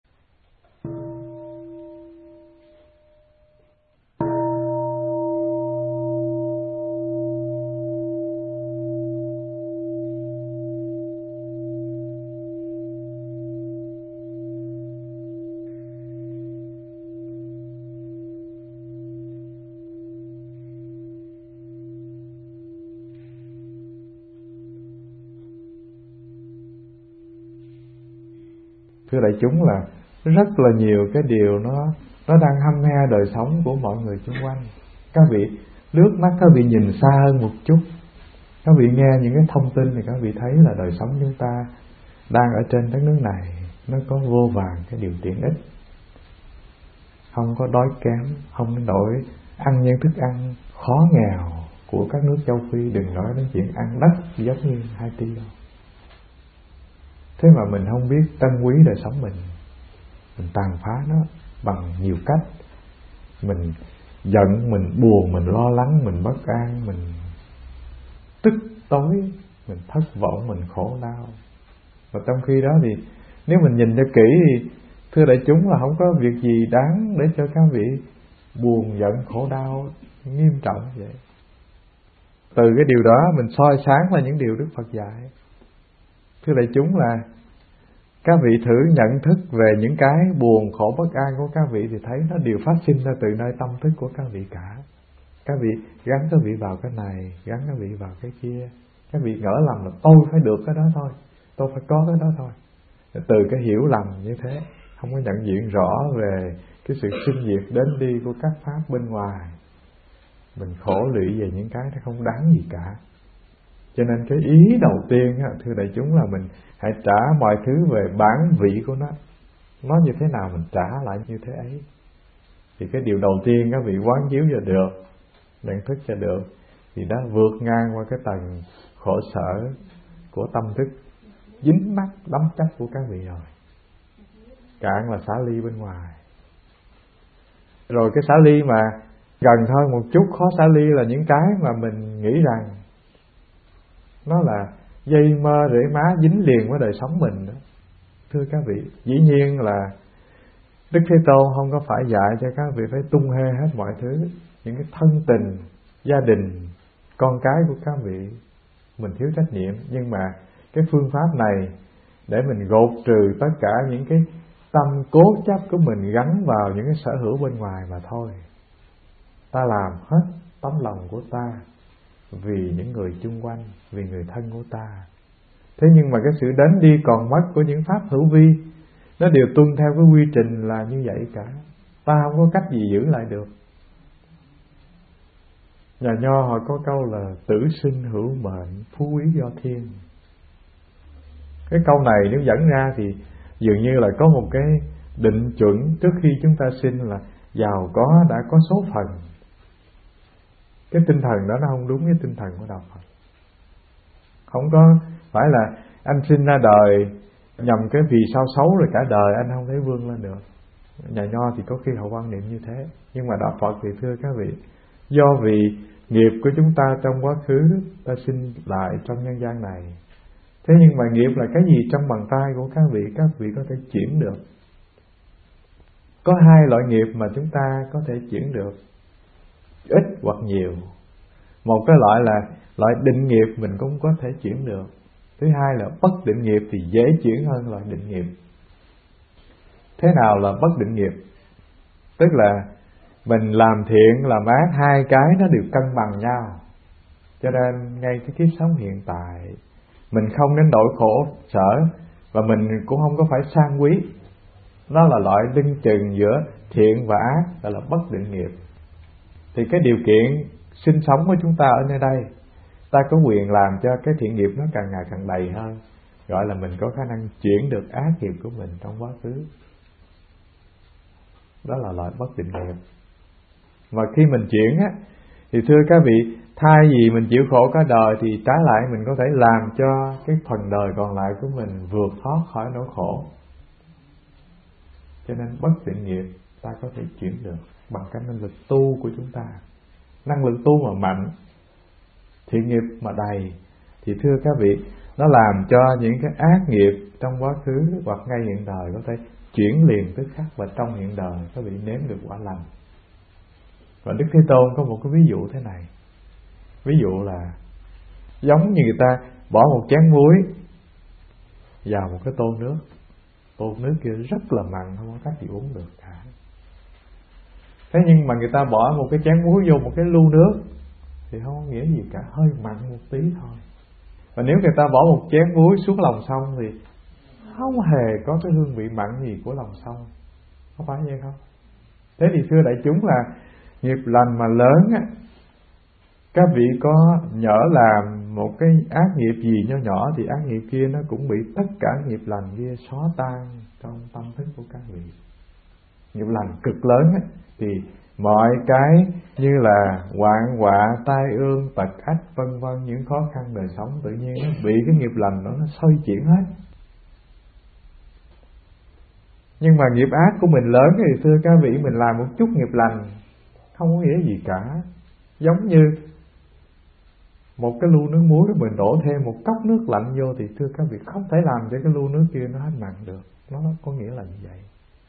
Thưa đại chúng, là rất là nhiều cái điều nó nó đang hăm he đời sống của mọi người xung quanh. Các vị lướt mắt, các vị nhìn xa hơn một chút, các vị nghe những cái thông tin thì các vị thấy là đời sống chúng ta đang ở trên đất nước này nó có vô vàn cái điều tiện ích, không có đói kém, không đến nỗi ăn những thức ăn khó nghèo của các nước châu Phi, đừng nói đến chuyện ăn đất giống như Haiti đâu. Thế mà mình không biết trân quý đời sống mình, mình tàn phá nó bằng nhiều cách. Mình giận, mình buồn, mình lo lắng, mình bất an, mình tức tối, mình thất vọng, mình khổ đau. Và trong khi đó thì nếu mình nhìn cho kỹ thì Thưa đại chúng, là không có việc gì đáng để cho các vị buồn giận khổ đau nghiêm trọng vậy. Từ cái điều đó mình soi sáng là những điều Đức Phật dạy. Thưa đại chúng, là các vị thử nhận thức về những cái buồn khổ bất an của các vị thì thấy nó đều phát sinh ra từ nơi tâm thức của các vị cả. Các vị gắn các vị vào cái này, gắn các vị vào cái kia. Các vị ngỡ lầm là tôi phải được cái đó thôi, tôi phải có cái đó thôi. Từ cái hiểu lầm như thế, không có nhận diện rõ về cái sự sinh diệt đến đi của các pháp bên ngoài, mình khổ lụy về những cái nó không đáng gì cả. Cho nên cái ý đầu tiên á, thưa đại chúng, là mình hãy trả mọi thứ về bản vị của nó. Nó như thế nào mình trả lại như thế ấy. Thì cái điều đầu tiên các vị quán chiếu cho được, nhận thức cho được, thì đã vượt ngang qua cái tầng khổ sở của tâm thức dính mắc đắm chấp của các vị rồi. Cạn là xả ly bên ngoài. Rồi cái xả ly mà gần thôi một chút, khó xả ly là những cái mà mình nghĩ rằng nó là dây mơ rễ má dính liền với đời sống mình đó. Thưa các vị, dĩ nhiên là Đức Thế Tôn không có phải dạy cho các vị phải tung hê hết mọi thứ. Những cái thân tình, gia đình, con cái của các vị mình thiếu trách nhiệm. Nhưng mà cái phương pháp này để mình gột trừ tất cả những cái tâm cố chấp của mình gắn vào những cái sở hữu bên ngoài mà thôi. Ta làm hết tấm lòng của ta vì những người chung quanh, vì người thân của ta. Thế nhưng mà cái sự đến đi còn mất của những pháp hữu vi, nó đều tuân theo cái quy trình là như vậy cả. Ta không có cách gì giữ lại được. Nhà Nho họ có câu là tử sinh hữu mệnh, phú quý do thiên. Cái câu này nếu dẫn ra thì dường như là có một cái định chuẩn trước khi chúng ta sinh là giàu có đã có số phận. Cái tinh thần đó nó không đúng với tinh thần của Đạo Phật. Không có phải là anh sinh ra đời nhằm cái vì sao xấu rồi cả đời anh không thể vươn lên được. Nhà Nho thì có khi họ quan niệm như thế. Nhưng mà Đạo Phật thì thưa các vị, do vì nghiệp của chúng ta trong quá khứ, ta sinh lại trong nhân gian này. Thế nhưng mà nghiệp là cái gì trong bàn tay của các vị, các vị có thể chuyển được. Có hai loại nghiệp mà chúng ta có thể chuyển được, ít hoặc nhiều. Một cái loại là loại định nghiệp mình cũng có thể chuyển được. Thứ hai là bất định nghiệp thì dễ chuyển hơn loại định nghiệp. Thế nào là bất định nghiệp? Tức là mình làm thiện làm ác, hai cái nó đều cân bằng nhau. Cho nên ngay cái kiếp sống hiện tại mình không đến nỗi khổ sở, và mình cũng không có phải sang quý. Nó là loại lưng chừng giữa thiện và ác, gọi là bất định nghiệp. Thì cái điều kiện sinh sống của chúng ta ở nơi đây, ta có quyền làm cho cái thiện nghiệp nó càng ngày càng đầy hơn, gọi là mình có khả năng chuyển được ác nghiệp của mình trong quá khứ. Đó là loại bất định nghiệp. Mà khi mình chuyển á, thì thưa các vị, thay vì mình chịu khổ cả đời thì trái lại mình có thể làm cho cái phần đời còn lại của mình vượt thoát khỏi nỗi khổ. Cho nên bất định nghiệp ta có thể chuyển được bằng cái năng lực tu của chúng ta. Năng lực tu mà mạnh, thiện nghiệp mà đầy, thì thưa các vị, nó làm cho những cái ác nghiệp trong quá khứ hoặc ngay hiện đời có thể chuyển liền tức khắc, và trong hiện đời các vị nếm được quả lành. Và Đức Thế Tôn có một cái ví dụ thế này. Ví dụ là giống như người ta bỏ một chén muối vào một cái tô nước. Tô nước kia rất là mặn, không có cách gì uống được cả. Thế nhưng mà người ta bỏ một cái chén muối vô một cái lu nước thì không có nghĩa gì cả, hơi mặn một tí thôi. Và nếu người ta bỏ một chén muối xuống lòng sông thì không hề có cái hương vị mặn gì của lòng sông. Có phải vậy không? Thế thì thưa đại chúng, là nghiệp lành mà lớn á, các vị có nhỡ làm một cái ác nghiệp gì nho nhỏ thì ác nghiệp kia nó cũng bị tất cả nghiệp lành kia xóa tan trong tâm thức của các vị. Nghiệp lành cực lớn á, thì mọi cái như là hoạn họa, tai ương, tật ách vân vân, những khó khăn đời sống tự nhiên nó bị cái nghiệp lành đó nó xôi chuyển hết. Nhưng mà nghiệp ác của mình lớn thì thưa các vị, mình làm một chút nghiệp lành không có nghĩa gì cả. Giống như một cái lu nước muối mình đổ thêm một cốc nước lạnh vô thì thưa các vị, không thể làm cho cái lu nước kia nó hết mặn được. Nó có nghĩa là như vậy.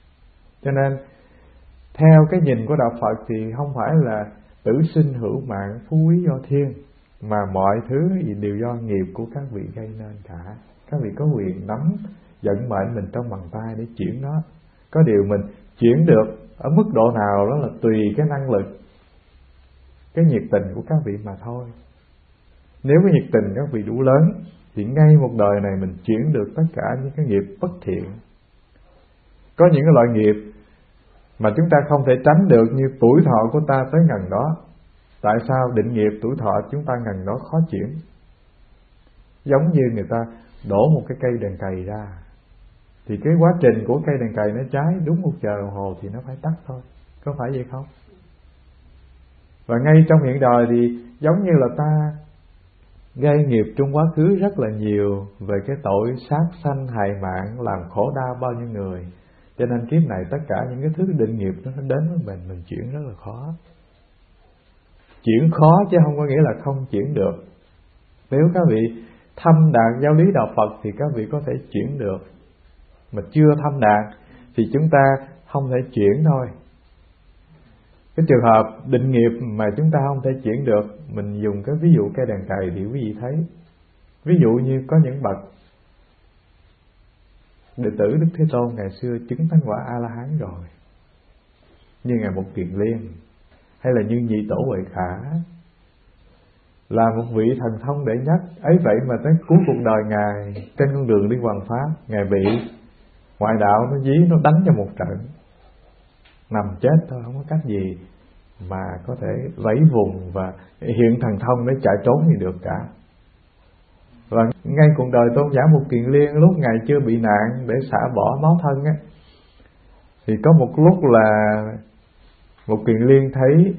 Cho nên theo cái nhìn của đạo Phật thì không phải là tử sinh hữu mạng, phú quý do thiên, mà mọi thứ đều do nghiệp của các vị gây nên cả. Các vị có quyền nắm vận mệnh mình trong bàn tay để chuyển nó. Có điều mình chuyển được ở mức độ nào đó là tùy cái năng lực, cái nhiệt tình của các vị mà thôi. Nếu cái nhiệt tình các vị đủ lớn thì ngay một đời này mình chuyển được tất cả những cái nghiệp bất thiện. Có những cái loại nghiệp mà chúng ta không thể tránh được, như tuổi thọ của ta tới ngần đó. Tại sao định nghiệp tuổi thọ chúng ta ngần đó khó chuyển? Giống như người ta đổ một cái cây đèn cày ra, thì cái quá trình của cây đèn cày nó cháy đúng một giờ đồng hồ thì nó phải tắt thôi, có phải vậy không? Và ngay trong hiện đời thì giống như là ta gây nghiệp trong quá khứ rất là nhiều về cái tội sát sanh hại mạng, làm khổ đau bao nhiêu người. Cho nên kiếp này tất cả những cái thứ định nghiệp nó đến với mình, mình chuyển rất là khó. Chuyển khó chứ không có nghĩa là không chuyển được. Nếu các vị thâm đạt giáo lý đạo Phật thì các vị có thể chuyển được. Mà chưa thâm đạt thì chúng ta không thể chuyển thôi. Cái trường hợp định nghiệp mà chúng ta không thể chuyển được, mình dùng cái ví dụ cây đèn cày thì quý vị thấy. Ví dụ như có những bậc đệ tử Đức Thế Tôn ngày xưa chứng thánh quả A-la-hán rồi, như Ngài Một Kiền Liên, hay là như Nhị Tổ Huệ Khả, là một vị thần thông đệ nhất. Ấy vậy mà tới cuối cuộc đời Ngài, trên con đường đi hoằng pháp, Ngài bị ngoại đạo nó dí, nó đánh cho một trận, nằm chết thôi, không có cách gì mà có thể vẫy vùng và hiện thần thông để chạy trốn gì được cả. Và ngay cuộc đời tôn giả Một Kiền Liên, lúc Ngài chưa bị nạn để xả bỏ máu thân á, thì có một lúc là Một Kiền Liên thấy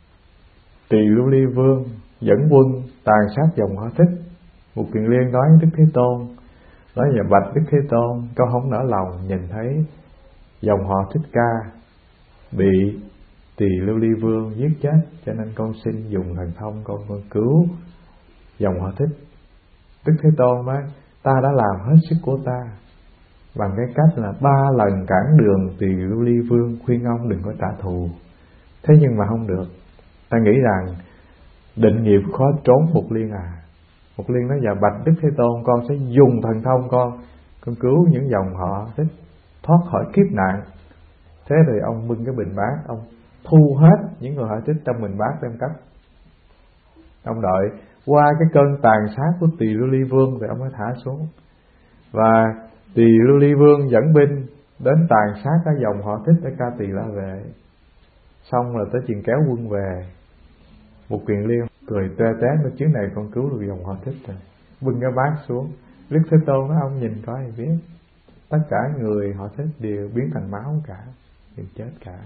Tỳ Lưu Ly Vương dẫn quân tàn sát dòng Họ Thích. Một Kiền Liên nói Đức Thế Tôn, nói là bạch Đức Thế Tôn, con không nỡ lòng nhìn thấy dòng họ Thích Ca bị Tỳ Lưu Ly Vương giết chết, cho nên con xin dùng thần thông con, con cứu dòng họ Thích. Đức Thế Tôn nói, ta đã làm hết sức của ta bằng cái cách là ba lần cản đường Tỳ Lưu Ly Vương, khuyên ông đừng có trả thù. Thế nhưng mà không được. Ta nghĩ rằng định nghiệp khó trốn Một Liên à. Một Liên nói, dạ bạch Đức Thế Tôn, con sẽ dùng thần thông con con cứu những dòng họ Thích thoát khỏi kiếp nạn. Thế rồi ông bưng cái bình bát, ông thu hết những người họ Thích trong bình bát đem cất. Ông đợi qua cái cơn tàn sát của Tỳ Lưu Ly Vương rồi ông mới thả xuống. Và Tỳ Lưu Ly Vương dẫn binh đến tàn sát các dòng họ Thích ở Ca Tỳ La Vệ. Xong rồi tới chuyện kéo quân về, Một Kiền Liên cười tê té, nói chuyến này con cứu được dòng họ Thích rồi, bưng cái bát xuống. Đức Thế Tôn nói, ông nhìn coi thì biết, tất cả người họ Thích đều biến thành máu cả, đều chết cả.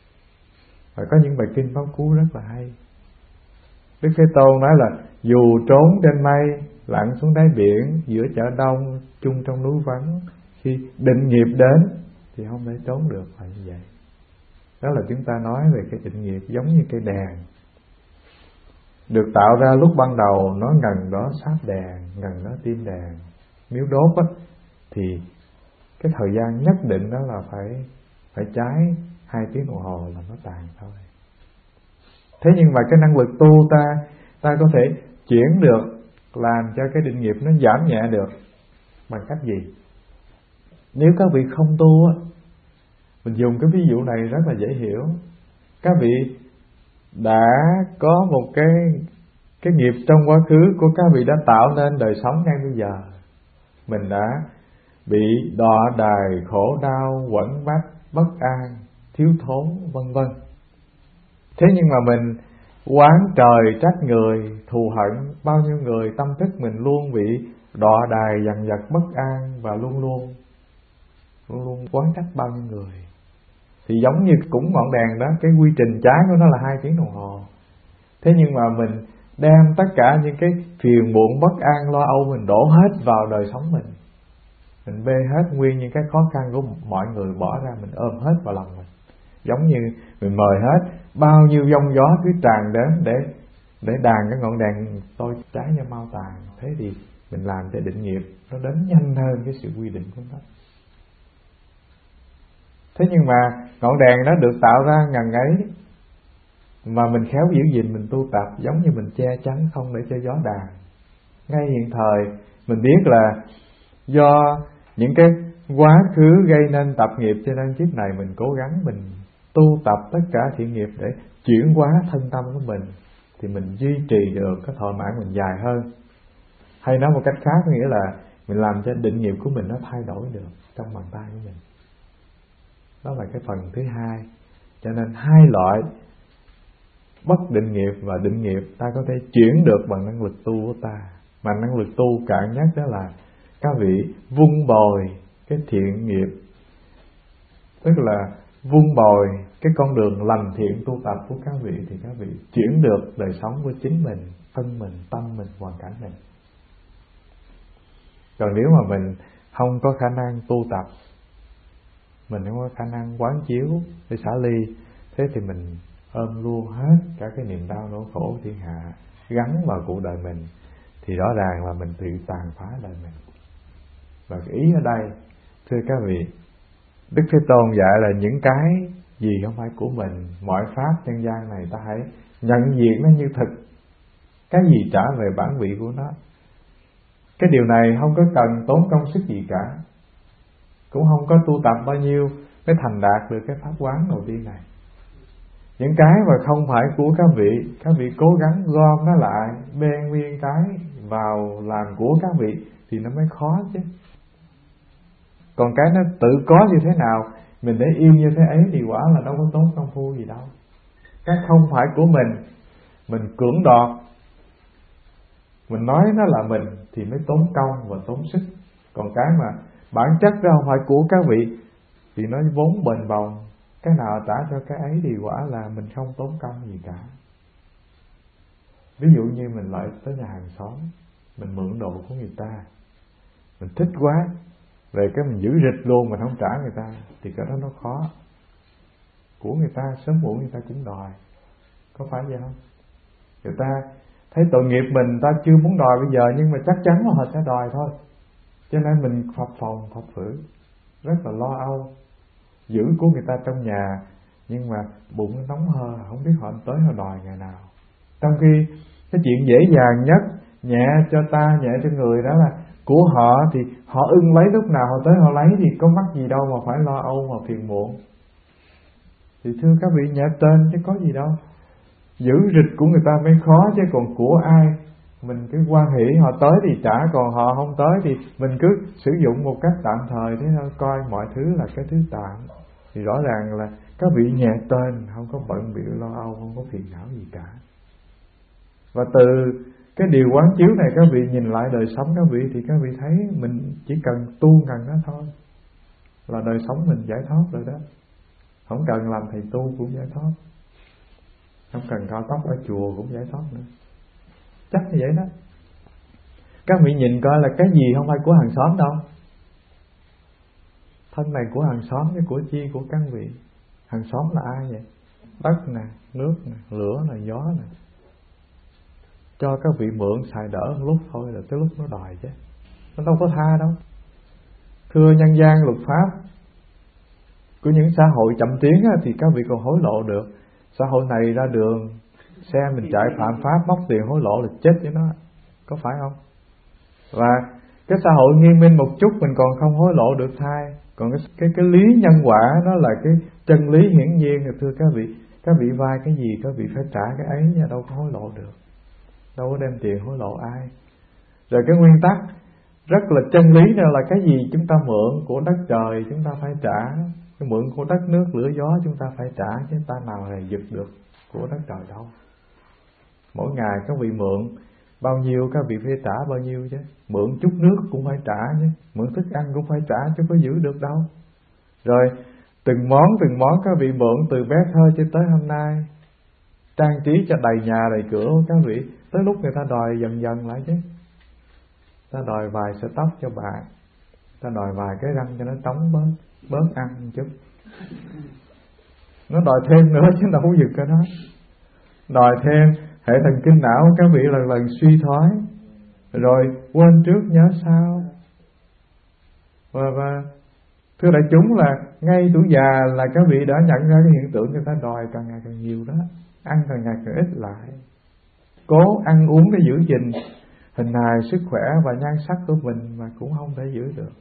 Và có những bài kinh pháp cú rất là hay. Đức Thế Tôn nói là dù trốn trên mây, lặn xuống đáy biển, giữa chợ đông, chung trong núi vắng, khi định nghiệp đến thì không thể trốn được, là như vậy. Đó là chúng ta nói về cái định nghiệp giống như cây đèn được tạo ra lúc ban đầu, nó ngần đó sáp đèn, ngần đó tim đèn. Nếu đốt á, thì cái thời gian nhất định đó là phải phải cháy hai tiếng đồng hồ là nó tàn thôi. Thế nhưng mà cái năng lực tu ta ta có thể chuyển được, làm cho cái định nghiệp nó giảm nhẹ được bằng cách gì? Nếu các vị không tu á, mình dùng cái ví dụ này rất là dễ hiểu. Các vị đã có một cái cái nghiệp trong quá khứ của các vị đã tạo nên đời sống ngay bây giờ. Mình đã bị đọa đày, khổ đau, quẫn bách, bất an, thiếu thốn, vân vân. Thế nhưng mà mình oán trời trách người, thù hận bao nhiêu người, tâm thức mình luôn bị đọa đày, dằn vặt, bất an, và luôn luôn luôn luôn oán trách bao nhiêu người. Thì giống như cũng ngọn đèn đó, cái quy trình cháy của nó là hai tiếng đồng hồ. Thế nhưng mà mình đem tất cả những cái phiền muộn, bất an, lo âu mình đổ hết vào đời sống mình. Mình bê hết nguyên những cái khó khăn của mọi người bỏ ra, mình ôm hết vào lòng mình. Giống như mình mời hết bao nhiêu giông gió cứ tràn đến để để đàn cái ngọn đèn tôi cháy cho mau tàn. Thế thì mình làm cho định nghiệp nó đến nhanh hơn cái sự quy định của nó. Thế nhưng mà ngọn đèn nó được tạo ra ngần ấy, mà mình khéo giữ gìn, mình tu tập giống như mình che chắn không để cho gió đàn. Ngay hiện thời mình biết là do những cái quá khứ gây nên tập nghiệp, cho nên kiếp này mình cố gắng mình tu tập tất cả thiện nghiệp để chuyển hóa thân tâm của mình, thì mình duy trì được cái thọ mãn mình dài hơn. Hay nói một cách khác có nghĩa là mình làm cho định nghiệp của mình nó thay đổi được trong bàn tay của mình. Đó là cái phần thứ hai. Cho nên hai loại bất định nghiệp và định nghiệp ta có thể chuyển được bằng năng lực tu của ta. Mà năng lực tu cạn nhất đó là các vị vun bồi cái thiện nghiệp, tức là vun bồi cái con đường lành thiện tu tập của các vị, thì các vị chuyển được đời sống của chính mình, thân mình, tâm mình, hoàn cảnh mình. Còn nếu mà mình không có khả năng tu tập, mình không có khả năng quán chiếu để xả ly, thế thì mình ôm luôn hết cả cái niềm đau nỗi khổ thiên hạ gắn vào cuộc đời mình, thì rõ ràng là mình tự tàn phá đời mình. Và cái ý ở đây, thưa các vị, Đức Thế Tôn dạy là những cái gì không phải của mình, mọi pháp nhân gian này ta hãy nhận diện nó như thực, cái gì trả về bản vị của nó. Cái điều này không có cần tốn công sức gì cả, cũng không có tu tập bao nhiêu mới thành đạt được cái pháp quán đầu tiên này. Những cái mà không phải của các vị, các vị cố gắng gom nó lại, bê nguyên cái vào làm của các vị thì nó mới khó chứ. Còn cái nó tự có như thế nào, mình để yêu như thế ấy thì quả là đâu có tốn công phu gì đâu. Cái không phải của mình, mình cưỡng đoạt, mình nói nó là mình thì mới tốn công và tốn sức. Còn cái mà bản chất ra không phải của các vị thì nó vốn bền bồng, cái nào trả cho cái ấy thì quả là mình không tốn công gì cả. Ví dụ như mình lại tới nhà hàng xóm, mình mượn đồ của người ta, mình thích quá, về cái mình giữ rịch luôn, mình không trả người ta, thì cái đó nó khó. Của người ta sớm muộn người ta cũng đòi, có phải vậy không? Người ta thấy tội nghiệp mình, ta chưa muốn đòi bây giờ, nhưng mà chắc chắn là họ sẽ đòi thôi. Cho nên mình phập phồng phập phử, rất là lo âu, giữ của người ta trong nhà, nhưng mà bụng nó nóng hơ, không biết họ tới họ đòi ngày nào. Trong khi cái chuyện dễ dàng nhất, nhẹ cho ta, nhẹ cho người, đó là của họ thì họ ưng lấy lúc nào họ tới họ lấy, thì có mắc gì đâu mà phải lo âu mà phiền muộn. Thì thưa các vị, nhẹ tên chứ có gì đâu. Giữ rịch của người ta mới khó, chứ còn của ai mình cứ quan hỷ họ tới thì trả, còn họ không tới thì mình cứ sử dụng một cách tạm thời thế thôi, coi mọi thứ là cái thứ tạm. Thì rõ ràng là các vị nhẹ tên, không có bận bịu lo âu, không có phiền não gì cả. Và từ cái điều quán chiếu này các vị nhìn lại đời sống các vị, thì các vị thấy mình chỉ cần tu ngần đó thôi là đời sống mình giải thoát rồi đó. Không cần làm thầy tu cũng giải thoát, không cần cao tóc ở chùa cũng giải thoát nữa. Chắc như vậy đó. Các vị nhìn coi là cái gì không phải của hàng xóm đâu. Thân này của hàng xóm chứ của chi của các vị. Hàng xóm là ai vậy? Đất nè, nước nè, lửa nè, gió nè. Cho các vị mượn xài đỡ một lúc thôi, là tới lúc nó đòi chứ. Nó đâu có tha đâu. Thưa nhân gian luật pháp của những xã hội chậm tiến thì các vị còn hối lộ được. Xã hội này ra đường, xe mình chạy phạm pháp, móc tiền hối lộ là chết với nó, có phải không? Và cái xã hội nghiêm minh một chút mình còn không hối lộ được thai. Còn cái, cái, cái lý nhân quả đó là cái chân lý hiển nhiên. Thì thưa các vị, các vị vay cái gì các vị phải trả cái ấy nha, đâu có hối lộ được, đâu có đem tiền hối lộ ai. Rồi cái nguyên tắc rất là chân lý đó là cái gì chúng ta mượn của đất trời chúng ta phải trả, cái mượn của đất nước lửa gió chúng ta phải trả, chứ ta nào là giật được của đất trời đâu. Mỗi ngày các vị mượn bao nhiêu các vị phải trả bao nhiêu chứ. Mượn chút nước cũng phải trả chứ, mượn thức ăn cũng phải trả chứ có giữ được đâu. Rồi từng món từng món các vị mượn từ bé thơ cho tới hôm nay, trang trí cho đầy nhà đầy cửa các vị, tới lúc người ta đòi dần dần lại chứ. Ta đòi vài sợi tóc cho bạn, ta đòi vài cái răng cho nó trống bớt, bớt ăn một chút. Nó đòi thêm nữa chứ đâu có giật cái đó. Đòi thêm, hệ thần kinh não các vị lần lần suy thoái, rồi quên trước nhớ sau, và, và Thưa đại chúng, là ngay tuổi già là các vị đã nhận ra cái hiện tượng người ta đòi càng ngày càng nhiều đó, ăn càng ngày càng ít lại, cố ăn uống để giữ gìn hình hài, sức khỏe và nhan sắc của mình mà cũng không thể giữ được.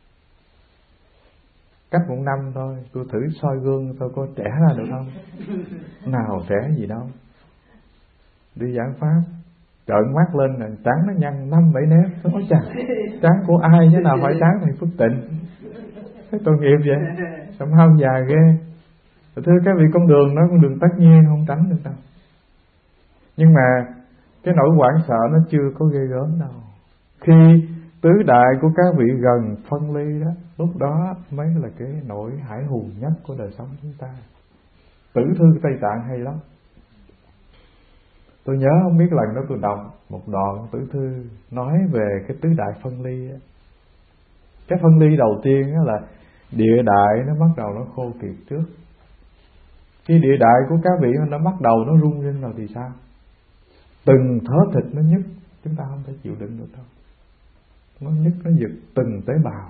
Cách một năm thôi, tôi thử soi gương tôi có trẻ ra được không? Nào trẻ gì đâu. Đi giảng pháp, trợn mắt lên là trán nó nhăn năm bảy nếp. Tôi nói chà, trán của ai chứ nào phải trán thầy Phước Tịnh. Thế tội nghiệp vậy, sao hao già ghê. Thưa các vị, con đường nó con đường tất nhiên không tránh được đâu. Nhưng mà cái nỗi hoảng sợ nó chưa có ghê gớm đâu. Khi tứ đại của các vị gần phân ly đó, lúc đó mới là cái nỗi hãi hùng nhất của đời sống chúng ta. Tử thư Tây Tạng hay lắm. Tôi nhớ không biết lần đó tôi đọc một đoạn tử thư nói về cái tứ đại phân ly đó. Cái phân ly đầu tiên là địa đại nó bắt đầu nó khô kiệt trước. Khi địa đại của các vị nó bắt đầu nó rung rinh rồi thì sao? Từng thớ thịt nó nhức, chúng ta không thể chịu đựng được đâu. Nó nhức, nó giật từng tế bào.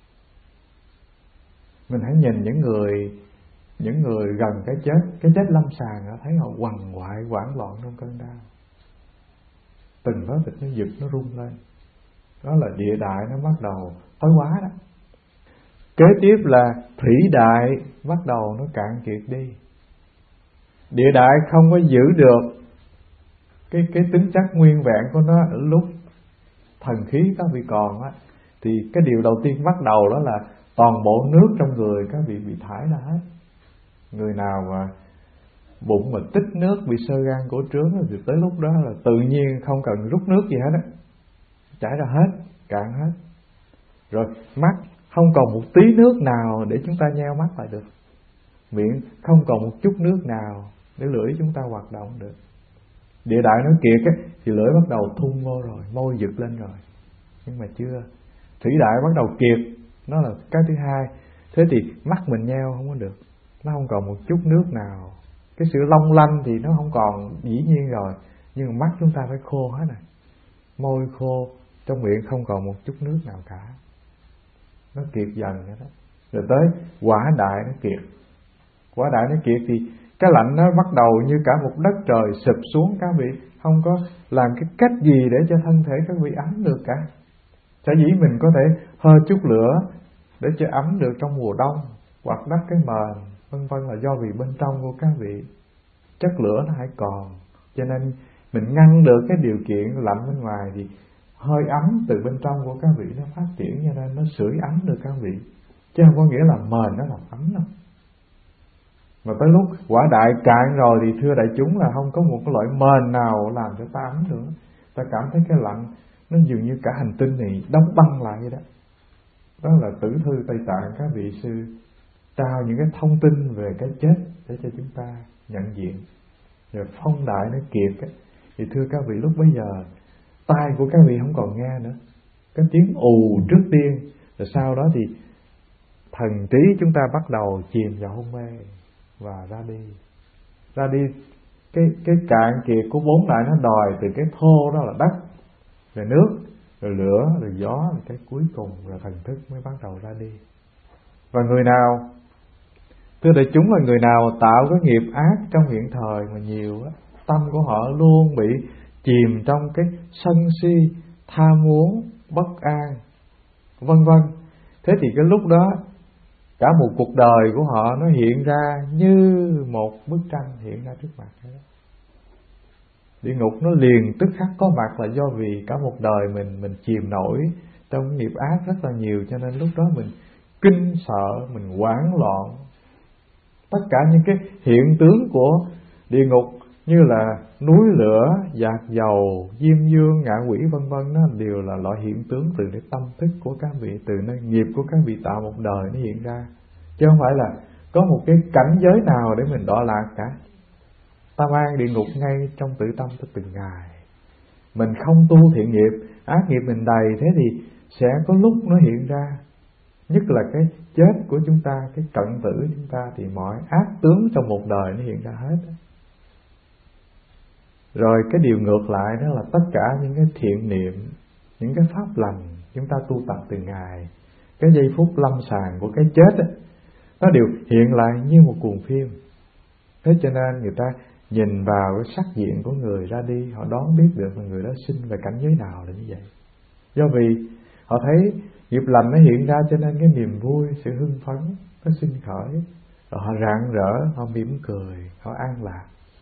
Mình hãy nhìn những người những người gần cái chết, cái chết lâm sàng, thấy họ quằn quại, hoảng loạn trong cơn đau. Từng thớ thịt nó giật, nó rung lên. Đó là địa đại nó bắt đầu thoái hóa đó. Kế tiếp là thủy đại bắt đầu nó cạn kiệt đi. Địa đại không có giữ được cái cái tính chất nguyên vẹn của nó ở lúc thần khí các vị còn á, thì cái điều đầu tiên bắt đầu đó là toàn bộ nước trong người các vị bị thải ra hết. Người nào mà bụng mà tích nước, bị xơ gan cổ trướng thì tới lúc đó là tự nhiên không cần rút nước gì hết á, chảy ra hết, cạn hết. Rồi mắt không còn một tí nước nào để chúng ta nheo mắt lại được. Miệng không còn một chút nước nào để lưỡi chúng ta hoạt động được. Địa đại nó kiệt ấy, thì lưỡi bắt đầu thun vô rồi, môi giật lên rồi. Nhưng mà chưa. Thủy đại bắt đầu kiệt, nó là cái thứ hai. Thế thì mắt mình nheo không có được, nó không còn một chút nước nào. Cái sự long lanh thì nó không còn, dĩ nhiên rồi, nhưng mà mắt chúng ta phải khô hết này. Môi khô, trong miệng không còn một chút nước nào cả. Nó kiệt dần vậy đó. Rồi tới quả đại nó kiệt. Quả đại nó kiệt thì cái lạnh nó bắt đầu như cả một đất trời sụp xuống, các vị không có làm cái cách gì để cho thân thể các vị ấm được cả. Sở dĩ mình có thể hơi chút lửa để cho ấm được trong mùa đông, hoặc đắp cái mền vân vân, là do vì bên trong của các vị chất lửa nó hãy còn, cho nên mình ngăn được cái điều kiện lạnh bên ngoài thì hơi ấm từ bên trong của các vị nó phát triển, cho nên nó sưởi ấm được các vị, chứ không có nghĩa là mền nó làm ấm đâu. Mà tới lúc quả đại cạn rồi thì thưa đại chúng là không có một cái loại mền nào làm cho ta ấm nữa. Ta cảm thấy cái lạnh nó dường như cả hành tinh này đóng băng lại vậy đó. Đó là tử thư Tây Tạng các vị sư trao những cái thông tin về cái chết để cho chúng ta nhận diện. Rồi phong đại nó kiệt ấy, thì thưa các vị lúc bấy giờ tai của các vị không còn nghe nữa, cái tiếng ù trước tiên, rồi sau đó thì thần trí chúng ta bắt đầu chìm vào hôn mê và ra đi. Ra đi cái cái cạn kiệt của bốn đại nó đòi từ cái thô đó là đất, rồi nước, rồi lửa, rồi gió, rồi cái cuối cùng là thần thức mới bắt đầu ra đi. Và người nào, thưa đại chúng, là người nào tạo cái nghiệp ác trong hiện thời mà nhiều á, tâm của họ luôn bị chìm trong cái sân si, tham muốn, bất an, vân vân. Thế thì cái lúc đó cả một cuộc đời của họ nó hiện ra như một bức tranh hiện ra trước mặt đó. Địa ngục nó liền tức khắc có mặt là do vì cả một đời mình mình chìm nổi trong nghiệp ác rất là nhiều, cho nên lúc đó mình kinh sợ, mình hoảng loạn. Tất cả những cái hiện tướng của địa ngục như là núi lửa, dạt dầu, diêm dương, ngạ quỷ vân vân, nó đều là loại hiện tướng từ cái tâm thức của các vị, từ nơi nghiệp của các vị tạo một đời nó hiện ra, chứ không phải là có một cái cảnh giới nào để mình đọa lạc cả. Ta mang địa ngục ngay trong tự tâm tới từng ngày. Mình không tu thiện nghiệp, ác nghiệp mình đầy, thế thì sẽ có lúc nó hiện ra. Nhất là cái chết của chúng ta, cái cận tử của chúng ta, thì mọi ác tướng trong một đời nó hiện ra hết. Rồi cái điều ngược lại đó là tất cả những cái thiện niệm, những cái pháp lành chúng ta tu tập từng ngày, cái giây phút lâm sàng của cái chết á, nó đều hiện lại như một cuồng phim. Thế cho nên người ta nhìn vào cái sắc diện của người ra đi, họ đoán biết được là người đó sinh về cảnh giới nào là như vậy. Do vì họ thấy nghiệp lành nó hiện ra, cho nên cái niềm vui, sự hưng phấn nó sinh khởi, rồi họ rạng rỡ, họ mỉm cười, họ an lạc.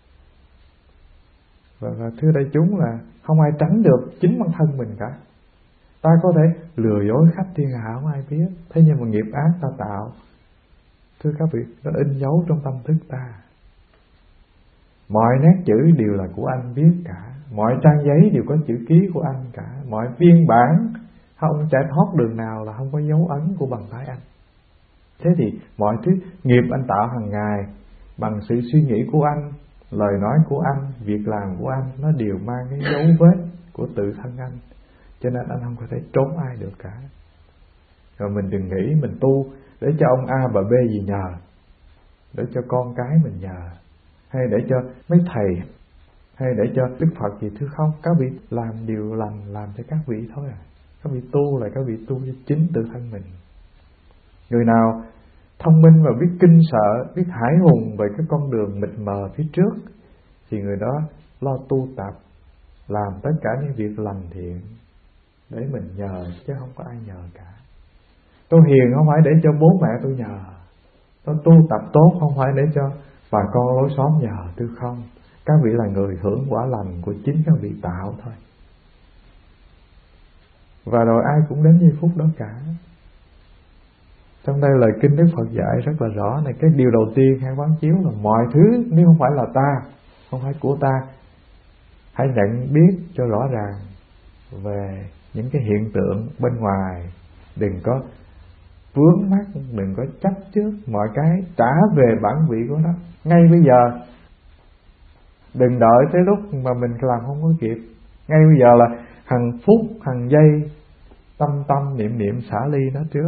Và, và thưa đại chúng là không ai tránh được chính bản thân mình cả. Ta có thể lừa dối khắp thiên hạ không ai biết, thế nhưng mà nghiệp ác ta tạo, thưa các vị, nó in dấu trong tâm thức ta. Mọi nét chữ đều là của anh biết cả, mọi trang giấy đều có chữ ký của anh cả, mọi biên bản không chạy thoát đường nào là không có dấu ấn của bàn tay anh. Thế thì mọi thứ nghiệp anh tạo hàng ngày bằng sự suy nghĩ của anh, lời nói của anh, việc làm của anh, nó đều mang cái dấu vết của tự thân anh. Cho nên anh không có thể trốn ai được cả. Rồi mình đừng nghĩ mình tu để cho ông A bà B gì nhờ, để cho con cái mình nhờ, hay để cho mấy thầy, hay để cho Đức Phật gì, thứ không. Các vị làm điều lành làm cho các vị thôi à. Các vị tu là các vị tu cho chính tự thân mình. Người nào thông minh và biết kinh sợ, biết hải hùng về cái con đường mịt mờ phía trước, thì người đó lo tu tập, làm tất cả những việc lành thiện để mình nhờ, chứ không có ai nhờ cả. Tôi hiền không phải để cho bố mẹ tôi nhờ, tôi tu tập tốt không phải để cho bà con lối xóm nhờ, tôi không. Các vị là người hưởng quả lành của chính các vị tạo thôi. Và rồi ai cũng đến giây phút đó cả. Trong đây lời kinh Đức Phật dạy rất là rõ này. Cái điều đầu tiên hãy quán chiếu là mọi thứ nếu không phải là ta, không phải của ta, hãy nhận biết cho rõ ràng về những cái hiện tượng bên ngoài. Đừng có vướng mắc, đừng có chấp trước, mọi cái trả về bản vị của nó ngay bây giờ. Đừng đợi tới lúc mà mình làm không có kịp. Ngay bây giờ là hằng phút, hằng giây, tâm tâm niệm niệm xả ly nó trước.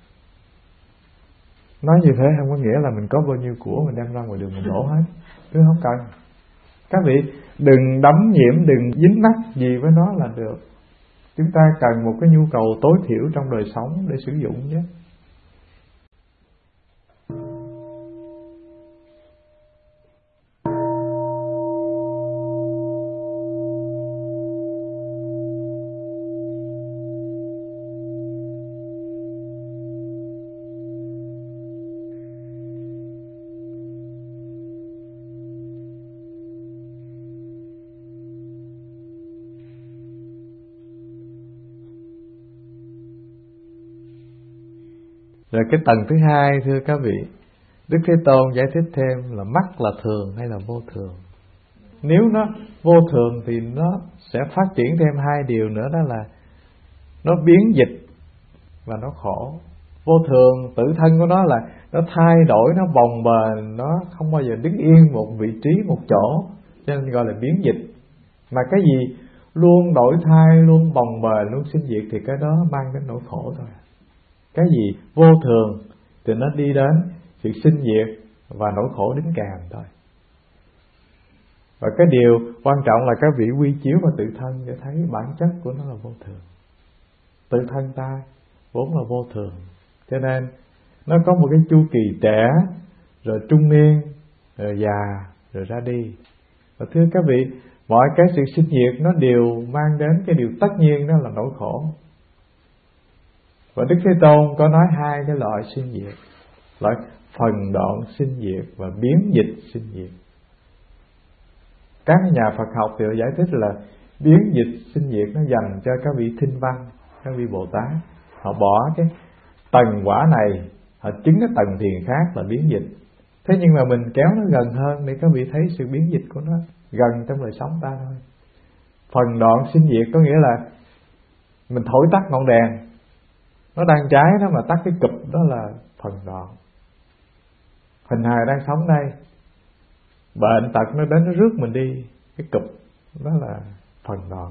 Nói như thế không có nghĩa là mình có bao nhiêu của mình đem ra ngoài đường mình đổ hết, chứ không cần. Các vị đừng đắm nhiễm, đừng dính mắc gì với nó là được. Chúng ta cần một cái nhu cầu tối thiểu trong đời sống để sử dụng nhé. Rồi cái tầng thứ hai, thưa các vị, Đức Thế Tôn giải thích thêm là mắt là thường hay là vô thường. Nếu nó vô thường thì nó sẽ phát triển thêm hai điều nữa, đó là nó biến dịch và nó khổ. Vô thường, tự thân của nó là nó thay đổi, nó bồng bềnh, nó không bao giờ đứng yên một vị trí, một chỗ, cho nên gọi là biến dịch. Mà cái gì luôn đổi thay, luôn bồng bềnh, luôn sinh diệt thì cái đó mang đến nỗi khổ thôi. Cái gì vô thường thì nó đi đến sự sinh diệt và nỗi khổ đính kèm thôi. Và cái điều quan trọng là các vị quy chiếu vào tự thân để thấy bản chất của nó là vô thường. Tự thân ta vốn là vô thường, cho nên nó có một cái chu kỳ trẻ, rồi trung niên, rồi già, rồi ra đi. Và thưa các vị, mọi cái sự sinh diệt nó đều mang đến cái điều tất nhiên, đó là nỗi khổ. Và Đức Thế Tôn có nói hai cái loại sinh diệt, loại phần đoạn sinh diệt và biến dịch sinh diệt. Các nhà Phật học thì giải thích là biến dịch sinh diệt nó dành cho các vị thinh văn, các vị Bồ Tát. Họ bỏ cái tầng quả này, họ chứng cái tầng thiền khác là biến dịch. Thế nhưng mà mình kéo nó gần hơn để các vị thấy sự biến dịch của nó gần trong đời sống ta thôi. Phần đoạn sinh diệt có nghĩa là mình thổi tắt ngọn đèn, nó đang cháy đó mà tắt cái cụp, đó là phần đoạn. Hình hài đang sống đây, bệnh tật nó đến nó rước mình đi, cái cụp đó là phần đoạn.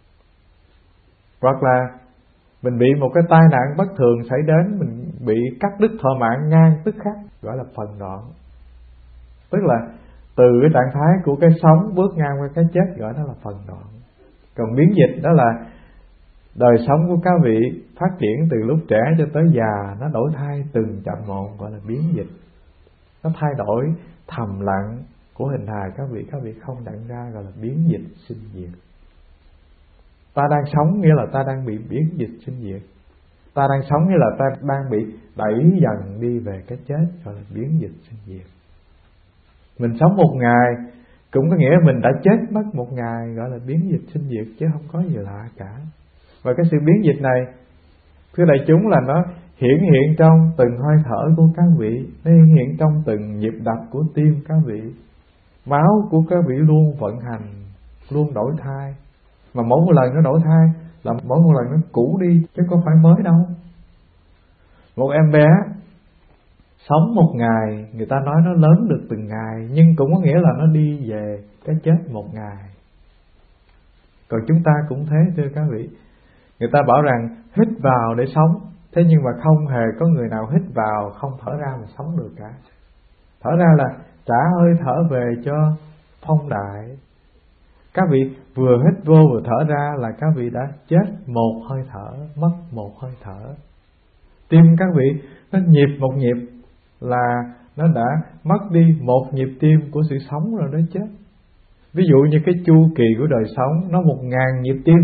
Hoặc là mình bị một cái tai nạn bất thường xảy đến, mình bị cắt đứt thọ mạng ngang tức khắc, gọi là phần đoạn. Tức là từ cái trạng thái của cái sống bước ngang qua cái chết, gọi đó là phần đoạn. Còn biến dịch đó là Đời sống của các vị phát triển từ lúc trẻ cho tới già, nó đổi thay từng chậm một, gọi là biến dịch. Nó thay đổi thầm lặng của hình hài các vị, các vị không nhận ra, gọi là biến dịch sinh diệt. Ta đang sống nghĩa là ta đang bị biến dịch sinh diệt. Ta đang sống nghĩa là ta đang bị đẩy dần đi về cái chết, gọi là biến dịch sinh diệt. Mình sống một ngày cũng có nghĩa mình đã chết mất một ngày, gọi là biến dịch sinh diệt, chứ không có gì lạ cả. Và cái sự biến dịch này, thưa đại chúng, là nó hiển hiện trong từng hơi thở của các vị, nó hiển hiện trong từng nhịp đập của tim các vị. Máu của các vị luôn vận hành, luôn đổi thay. Mà mỗi một lần nó đổi thay là mỗi một lần nó cũ đi, chứ không phải mới đâu. Một em bé sống một ngày, người ta nói nó lớn được từng ngày, nhưng cũng có nghĩa là nó đi về cái chết một ngày. Còn chúng ta cũng thế thưa các vị. Người ta bảo rằng hít vào để sống, thế nhưng mà không hề có người nào hít vào không thở ra mà sống được cả. Thở ra là trả hơi thở về cho phong đại. Các vị vừa hít vô vừa thở ra là các vị đã chết một hơi thở, mất một hơi thở. Tim các vị nó nhịp một nhịp là nó đã mất đi một nhịp tim của sự sống rồi đó chết. Ví dụ như cái chu kỳ của đời sống nó một ngàn nhịp tim,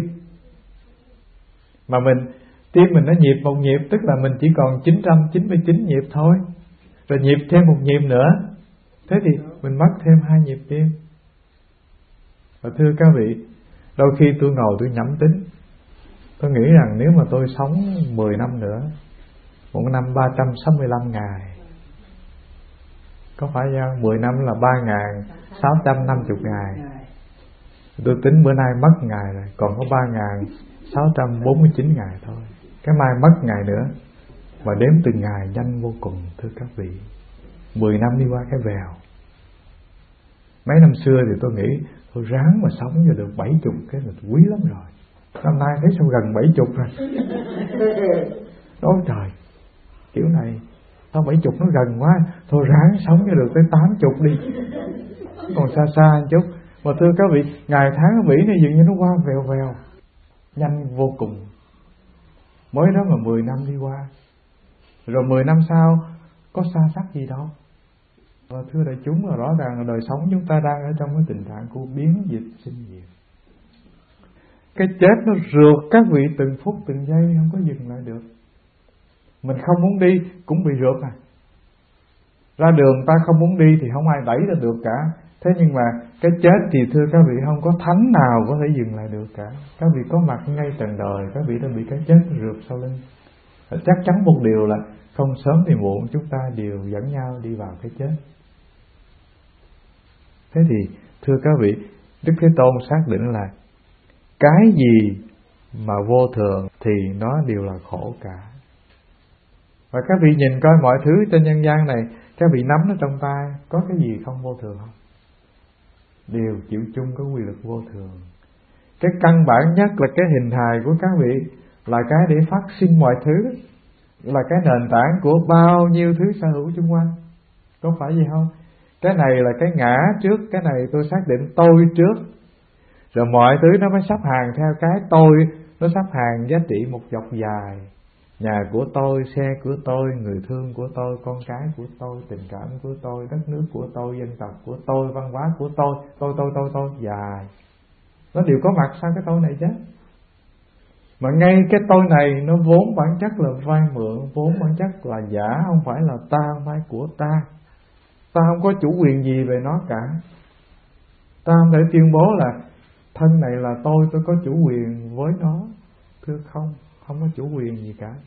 mà mình tim mình nó nhịp một nhịp, tức là mình chỉ còn chín trăm chín mươi chín nhịp thôi, rồi nhịp thêm một nhịp nữa, thế thì mình mất thêm hai nhịp tim. Và thưa các vị, đôi khi tôi ngồi tôi nhẩm tính, tôi nghĩ rằng nếu mà tôi sống mười năm nữa, một năm ba trăm sáu mươi lăm ngày, có phải không? mười năm là ba nghìn sáu trăm năm mươi ngày. Tôi tính bữa nay mất ngày rồi, còn có ba nghìn sáu trăm bốn mươi chín ngày thôi. Cái mai mất ngày nữa, và đếm từng ngày nhanh vô cùng thưa các vị. Mười năm đi qua cái vèo. Mấy năm xưa thì tôi nghĩ tôi ráng mà sống cho được bảy chục cái là quý lắm rồi. Năm nay thấy sao gần bảy chục rồi. Ôi trời, kiểu này sao bảy chục nó gần quá, thôi ráng sống cho được tới tám chục đi, còn xa xa một chút. Mà thưa các vị, ngày tháng ở Mỹ này dường như nó qua vèo vèo, nhanh vô cùng. Mới đó mà mười năm đi qua, rồi mười năm sau có xa sắc gì đâu. Và thưa đại chúng, là rõ ràng là đời sống chúng ta đang ở trong cái tình trạng của biến dịch sinh diệt. Cái chết nó rượt các vị từng phút từng giây, không có dừng lại được. Mình không muốn đi cũng bị rượt à. Ra đường ta không muốn đi thì không ai đẩy ra được cả. Thế nhưng mà cái chết thì thưa các vị, không có thánh nào có thể dừng lại được cả. Các vị có mặt ngay trần đời, các vị đã bị cái chết rượt sau lưng. Chắc chắn một điều là không sớm thì muộn chúng ta đều dẫn nhau đi vào cái chết. Thế thì thưa các vị, Đức Thế Tôn xác định là cái gì mà vô thường thì nó đều là khổ cả. Và các vị nhìn coi mọi thứ trên nhân gian này, các vị nắm nó trong tay, có cái gì không vô thường không? Đều chịu chung có quy luật vô thường. Cái căn bản nhất là cái hình hài của các vị, là cái để phát sinh mọi thứ, là cái nền tảng của bao nhiêu thứ sở hữu xung quanh. Có phải vậy không? Cái này là cái ngã trước, cái này tôi xác định tôi trước, rồi mọi thứ nó mới sắp hàng theo cái tôi. Nó sắp hàng giá trị một dọc dài. Nhà của tôi, xe của tôi, người thương của tôi, con cái của tôi, tình cảm của tôi, đất nước của tôi, dân tộc của tôi, văn hóa của tôi, tôi, tôi, tôi, tôi, dài. Nó đều có mặt sau cái tôi này chứ. Mà ngay cái tôi này nó vốn bản chất là vay mượn, vốn bản chất là giả, không phải là ta, không phải của ta. Ta không có chủ quyền gì về nó cả. Ta không thể tuyên bố là thân này là tôi, tôi có chủ quyền với nó. Thưa không, không có chủ quyền gì cả.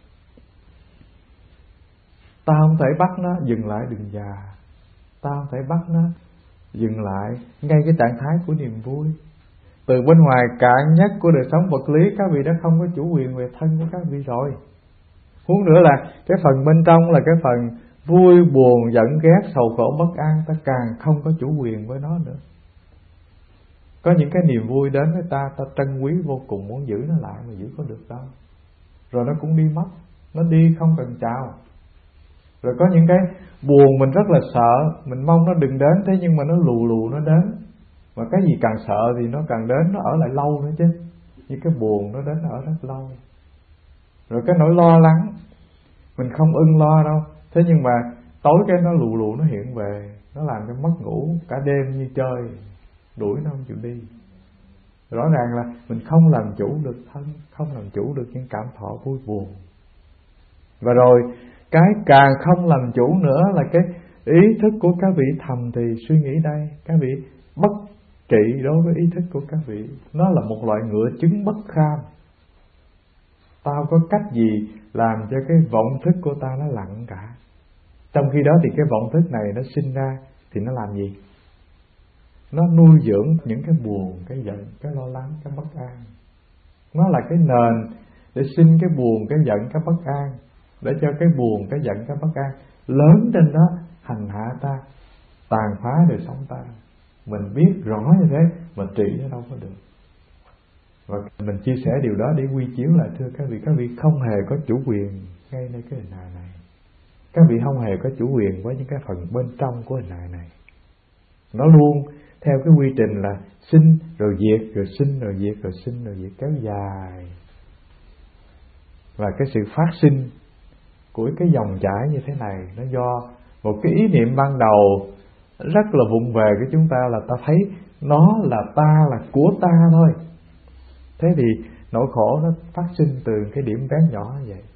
Ta không thể bắt nó dừng lại đường già. Ta không thể bắt nó dừng lại ngay cái trạng thái của niềm vui. Từ bên ngoài cạn nhất của đời sống vật lý, các vị đã không có chủ quyền về thân của các vị rồi. Huống nữa là cái phần bên trong là cái phần vui, buồn, giận, ghét, sầu khổ, bất an, ta càng không có chủ quyền với nó nữa. Có những cái niềm vui đến với ta, ta trân quý vô cùng, muốn giữ nó lại mà giữ có được đâu. Rồi nó cũng đi mất, nó đi không cần chào. Rồi có những cái buồn mình rất là sợ, mình mong nó đừng đến, thế nhưng mà nó lù lù nó đến. Mà cái gì càng sợ thì nó càng đến, nó ở lại lâu nữa chứ. nhưng cái buồn nó đến ở rất lâu. Rồi cái nỗi lo lắng, mình không ưng lo đâu, thế nhưng mà tối cái nó lù lù nó hiện về, nó làm cho mất ngủ cả đêm như chơi, đuổi nó không chịu đi. Rõ ràng là mình không làm chủ được thân, không làm chủ được những cảm thọ vui buồn. Và rồi cái càng không làm chủ nữa là cái ý thức của các vị thầm thì suy nghĩ đây. Các vị bất trị đối với ý thức của các vị, nó là một loại ngựa chứng bất kham. Tao có cách gì làm cho cái vọng thức của ta nó lặng cả. Trong khi đó thì cái vọng thức này nó sinh ra thì nó làm gì? Nó nuôi dưỡng những cái buồn, cái giận, cái lo lắng, cái bất an. Nó là cái nền để sinh cái buồn, cái giận, cái bất an, để cho cái buồn, cái giận, cái bất an lớn trên đó hành hạ ta, tàn phá đời sống ta. Mình biết rõ như thế mà trị nó đâu có được. Và mình chia sẻ điều đó để quy chiếu lại, thưa các vị, các vị không hề có chủ quyền ngay nơi cái hình hài này. Các vị không hề có chủ quyền với những cái phần bên trong của hình hài này. Nó luôn theo cái quy trình là sinh rồi diệt, rồi sinh rồi diệt, rồi sinh rồi diệt kéo dài. Và cái sự phát sinh của cái dòng chảy như thế này nó do một cái ý niệm ban đầu rất là vụng về của chúng ta, là ta thấy nó là ta, là của ta thôi. Thế thì nỗi khổ nó phát sinh từ cái điểm bé nhỏ như vậy.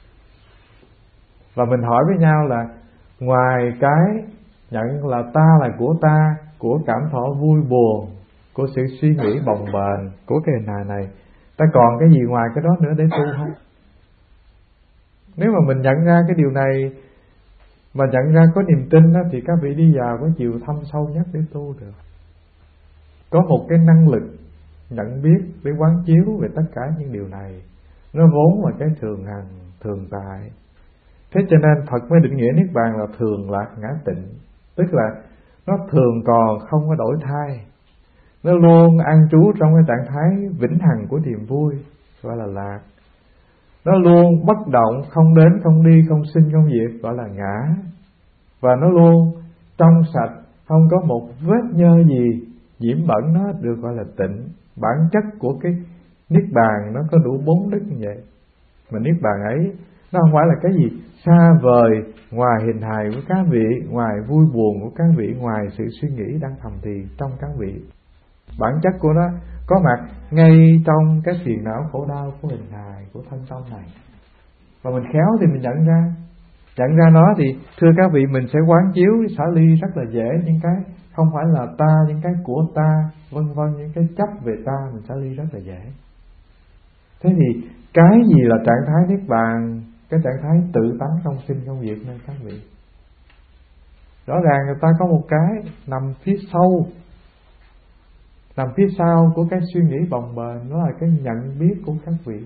Và mình hỏi với nhau là ngoài cái nhận là ta là của ta, của cảm thọ vui buồn, của sự suy nghĩ bồng bềnh, của cái hình hài này, ta còn cái gì ngoài cái đó nữa để tu không? Nếu mà mình nhận ra cái điều này, mà nhận ra có niềm tin đó, thì các vị đi vào cái chiều thâm sâu nhất để tu được. Có một cái năng lực nhận biết để quán chiếu về tất cả những điều này, nó vốn là cái thường hằng, thường tại. Thế cho nên Phật mới định nghĩa Niết Bàn là thường lạc ngã tịnh. Tức là nó thường còn không có đổi thay, nó luôn an trú trong cái trạng thái vĩnh hằng của niềm vui, gọi là lạc. Nó luôn bất động, không đến không đi, không sinh không diệt, gọi là ngã. Và nó luôn trong sạch, không có một vết nhơ gì nhiễm bẩn, nó được gọi là tịnh. Bản chất của cái Niết Bàn nó có đủ bốn đức như vậy. Mà Niết Bàn ấy nó không phải là cái gì xa vời, ngoài hình hài của các vị, ngoài vui buồn của các vị, ngoài sự suy nghĩ đang thầm thì trong các vị. Bản chất của nó có mặt ngay trong cái phiền não khổ đau của hình hài, của thân tâm này. Và mình khéo thì mình nhận ra. Nhận ra nó thì thưa các vị, mình sẽ quán chiếu xả ly rất là dễ. Những cái không phải là ta, những cái của ta, vân vân, những cái chấp về ta, mình xả ly rất là dễ. Thế thì cái gì là trạng thái Niết Bàn? Cái trạng thái tự tánh không sinh không diệt nên các vị. Rõ ràng người ta có một cái nằm phía sâu, nằm phía sau của cái suy nghĩ bồng bềnh, nó là cái nhận biết của các vị.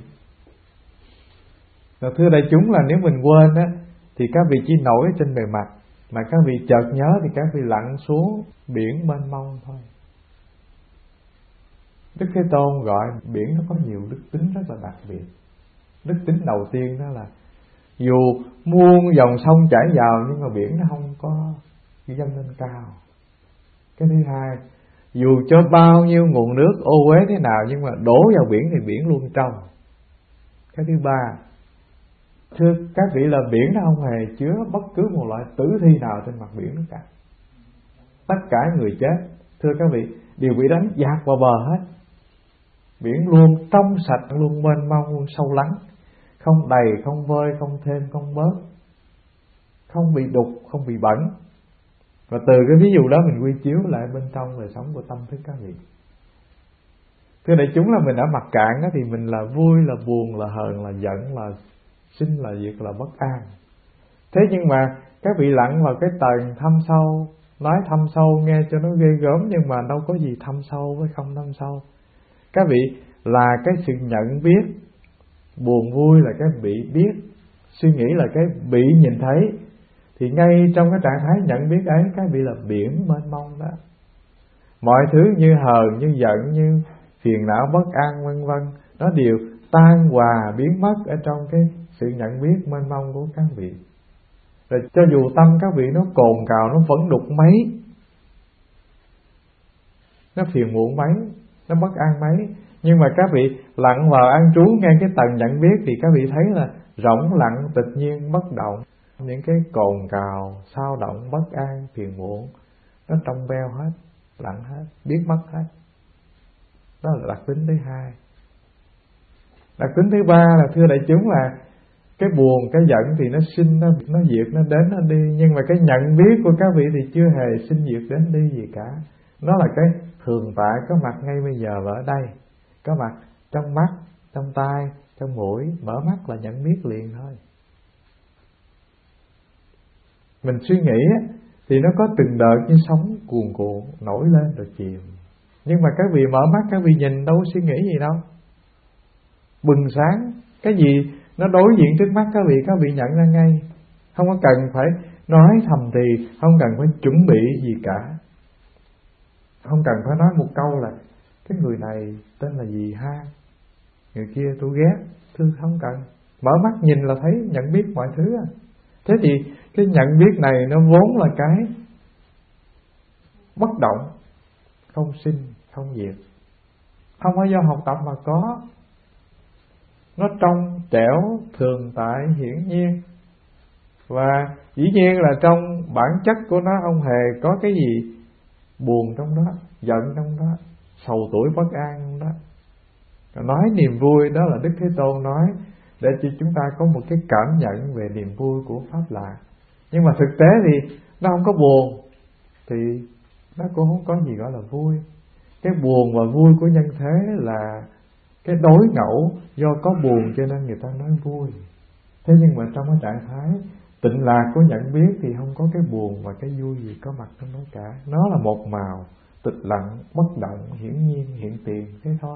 Rồi thưa đại chúng, là nếu mình quên á, thì các vị chỉ nổi trên bề mặt, mà các vị chợt nhớ thì các vị lặn xuống biển mênh mông thôi. Đức Thế Tôn gọi biển nó có nhiều đức tính rất là đặc biệt. Đức tính đầu tiên đó là dù muôn dòng sông chảy vào nhưng mà biển nó không có dâng lên cao. Cái thứ hai, dù cho bao nhiêu nguồn nước ô uế thế nào nhưng mà đổ vào biển thì biển luôn trong. Cái thứ ba, thưa các vị, là biển nó không hề chứa bất cứ một loại tử thi nào trên mặt biển nữa cả. Tất cả người chết, thưa các vị, đều bị đánh dạt vào bờ hết. Biển luôn trong sạch, luôn mênh mông, luôn sâu lắng, không đầy, không vơi, không thêm, không bớt, không bị đục, không bị bẩn. Và từ cái ví dụ đó mình quy chiếu lại bên trong đời sống của tâm thức các vị. Thưa đại chúng, là mình ở mặt cạn đó, thì mình là vui, là buồn, là hờn, là giận, là sinh, là diệt, là bất an. Thế nhưng mà các vị lặn vào cái tầng thâm sâu, nói thâm sâu nghe cho nó ghê gớm, nhưng mà đâu có gì thâm sâu với không thâm sâu. Các vị là cái sự nhận biết, buồn vui là cái bị biết, suy nghĩ là cái bị nhìn thấy. Thì ngay trong cái trạng thái nhận biết ấy, các vị là biển mênh mông đó. Mọi thứ như hờn, như giận, như phiền não, bất an, vân vân, nó đều tan hòa biến mất ở trong cái sự nhận biết mênh mông của các vị. Rồi cho dù tâm các vị nó cồn cào, nó phẫn đục mấy, nó phiền muộn mấy, nó bất an mấy, Nhưng mà các vị lặn vào an trú ngay cái tầng nhận biết thì các vị thấy là rỗng lặng tịch nhiên bất động. Những cái cồn cào, xao động, bất an, phiền muộn nó trong veo hết, lặng hết, biết mất hết. Đó là đặc tính thứ hai. Đặc tính thứ ba là thưa đại chúng là cái buồn, cái giận thì nó sinh, nó, nó diệt, nó đến, nó đi. Nhưng mà cái nhận biết của các vị thì chưa hề sinh diệt đến đi gì cả. Nó là cái thường tại có mặt ngay bây giờ và ở đây. Có mặt trong mắt, trong tai, trong mũi. Mở mắt là nhận biết liền thôi. Mình suy nghĩ thì nó có từng đợt như sóng cuồn cuộn nổi lên rồi chìm. Nhưng mà các vị mở mắt, các vị nhìn đâu có suy nghĩ gì đâu. Bừng sáng, cái gì nó đối diện trước mắt các vị, các vị nhận ra ngay. Không có cần phải nói thầm thì, không cần phải chuẩn bị gì cả. Không cần phải nói một câu là cái người này tên là gì ha, người kia tôi ghét, tôi không cần. Mở mắt nhìn là thấy, nhận biết mọi thứ. Thế thì cái nhận biết này nó vốn là cái bất động, không sinh, không diệt. Không phải do học tập mà có. Nó trong trẻo, thường tại, hiển nhiên. Và dĩ nhiên là trong bản chất của nó không hề có cái gì buồn trong đó, giận trong đó, sầu tuổi bất an trong đó. Nói niềm vui đó là Đức Thế Tôn nói để cho chúng ta có một cái cảm nhận về niềm vui của Pháp Lạc. Nhưng mà thực tế thì nó không có buồn thì nó cũng không có gì gọi là vui. Cái buồn và vui của nhân thế là cái đối ngẫu, do có buồn cho nên người ta nói vui. Thế nhưng mà trong cái trạng thái tịnh lạc của nhận biết thì không có cái buồn và cái vui gì có mặt trong đó cả. Nó là một màu tịch lặng, bất động, hiển nhiên, hiện tiền, thế thôi.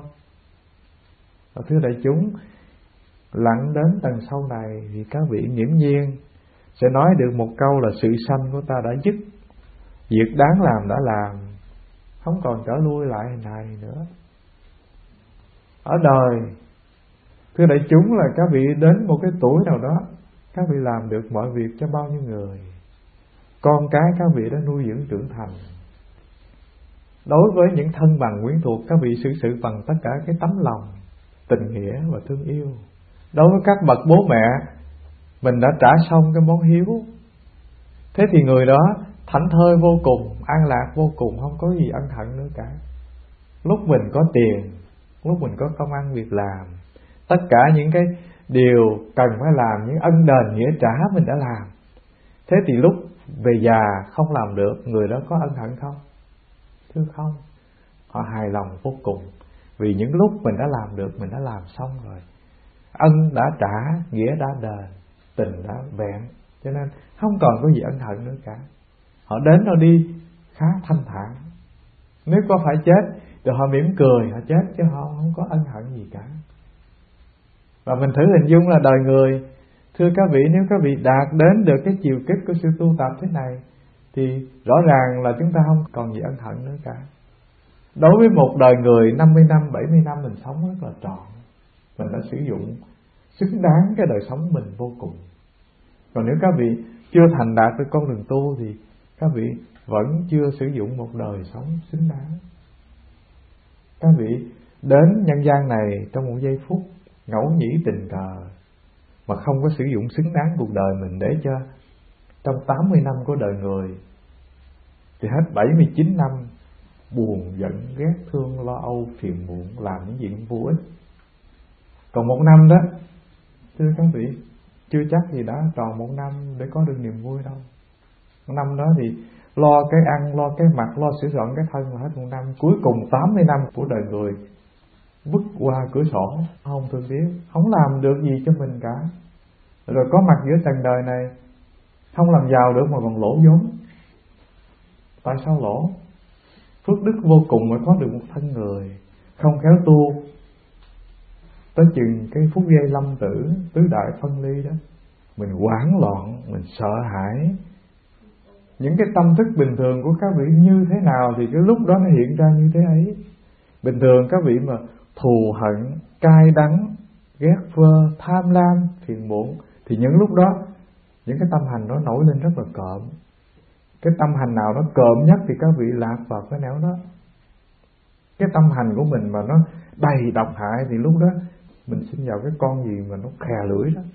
Và thưa đại chúng, lặng đến tầng sau này thì các vị nghiễm nhiên sẽ nói được một câu là sự sanh của ta đã dứt, việc đáng làm đã làm, không còn trở lui lại hình hài nữa. Ở đời, thưa đại chúng, là các vị đến một cái tuổi nào đó, các vị làm được mọi việc cho bao nhiêu người, con cái các vị đã nuôi dưỡng trưởng thành. Đối với những thân bằng quyến thuộc, các vị xử sự bằng tất cả cái tấm lòng, tình nghĩa và thương yêu. Đối với các bậc bố mẹ, mình đã trả xong cái món hiếu. Thế thì người đó thảnh thơi vô cùng, an lạc vô cùng, không có gì ân hận nữa cả. Lúc mình có tiền, lúc mình có công ăn việc làm, tất cả những cái điều cần phải làm, những ân đền nghĩa trả mình đã làm. Thế thì lúc về già không làm được, người đó có ân hận không? Thưa không. Họ hài lòng vô cùng, vì những lúc mình đã làm được, mình đã làm xong rồi. Ân đã trả, nghĩa đã đền, tình đã vẹn, cho nên không còn có gì ân hận nữa cả. Họ đến họ đi khá thanh thản. Nếu có phải chết thì họ mỉm cười, họ chết chứ họ không có ân hận gì cả. Và mình thử hình dung là đời người, thưa các vị, nếu các vị đạt đến được cái chiều kích của sự tu tập thế này thì rõ ràng là chúng ta không còn gì ân hận nữa cả. Đối với một đời người năm mươi năm, bảy mươi năm mình sống rất là trọn, mình đã sử dụng xứng đáng cái đời sống mình vô cùng. Còn nếu các vị chưa thành đạt được con đường tu thì các vị vẫn chưa sử dụng một đời sống xứng đáng. Các vị đến nhân gian này trong một giây phút ngẫu nhĩ tình cờ mà không có sử dụng xứng đáng cuộc đời mình, để cho trong tám mươi năm của đời người thì hết bảy mươi chín năm buồn, giận, ghét, thương, lo âu, phiền muộn, làm những chuyện vô ích. Còn một năm đó, thưa các vị, chưa chắc gì đã tròn một năm để có được niềm vui đâu. Một năm đó thì lo cái ăn, lo cái mặc, lo sửa soạn cái thân là hết một năm. Cuối cùng tám mươi năm của đời người vứt qua cửa sổ, không thương tiếc, không làm được gì cho mình cả. Rồi có mặt giữa trần đời này, không làm giàu được mà còn lỗ vốn. Tại sao lỗ? Phước đức vô cùng mới có được một thân người, không khéo tu tới chừng cái phút giây lâm tử, tứ đại phân ly đó, mình hoảng loạn, mình sợ hãi. Những cái tâm thức bình thường của các vị như thế nào thì cái lúc đó nó hiện ra như thế ấy. Bình thường các vị mà thù hận, cay đắng, ghét vơ, tham lam, phiền muộn thì những lúc đó những cái tâm hành nó nổi lên rất là cộm. Cái tâm hành nào nó cộm nhất thì các vị lạc vào cái nẻo đó. cái tâm hành của mình mà nó đầy độc hại thì lúc đó mình sinh vào cái con gì mà nó khè lưỡi đó.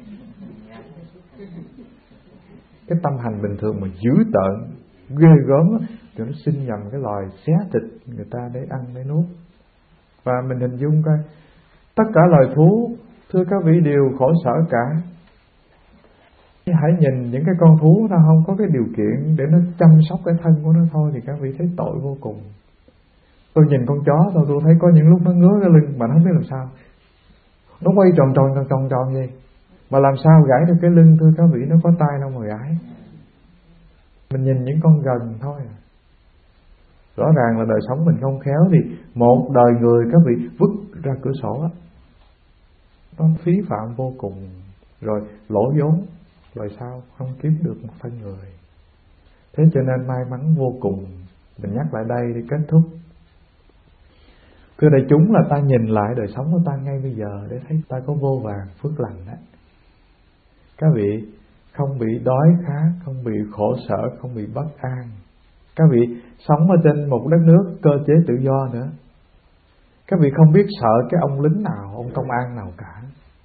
Cái tâm hành bình thường mà dữ tợn, ghê gớm thì nó sinh nhầm cái loài xé thịt người ta để ăn để nuốt. Và mình hình dung coi, tất cả loài thú, thưa các vị, đều khổ sở cả. Hãy nhìn những cái con thú nó không có cái điều kiện để nó chăm sóc cái thân của nó thôi thì các vị thấy tội vô cùng. Tôi nhìn con chó thôi, tôi thấy có những lúc nó ngứa cái lưng mà nó không biết làm sao, nó quay tròn tròn tròn tròn tròn vậy, mà làm sao gãi được cái lưng, thưa các vị, nó có tay đâu mà gãi. Mình nhìn những con gần thôi, rõ ràng là đời sống mình không khéo thì một đời người các vị vứt ra cửa sổ á, nó phí phạm vô cùng, rồi lỗ vốn, rồi sao không kiếm được một thân người. Thế cho nên may mắn vô cùng. Mình nhắc lại đây để kết thúc. Thưa đại chúng, là ta nhìn lại đời sống của ta ngay bây giờ để thấy ta có vô vàn phước lành đó. Các vị không bị đói khát, không bị khổ sở, không bị bất an. Các vị sống ở trên một đất nước cơ chế tự do nữa. Các vị không biết sợ cái ông lính nào, ông công an nào cả.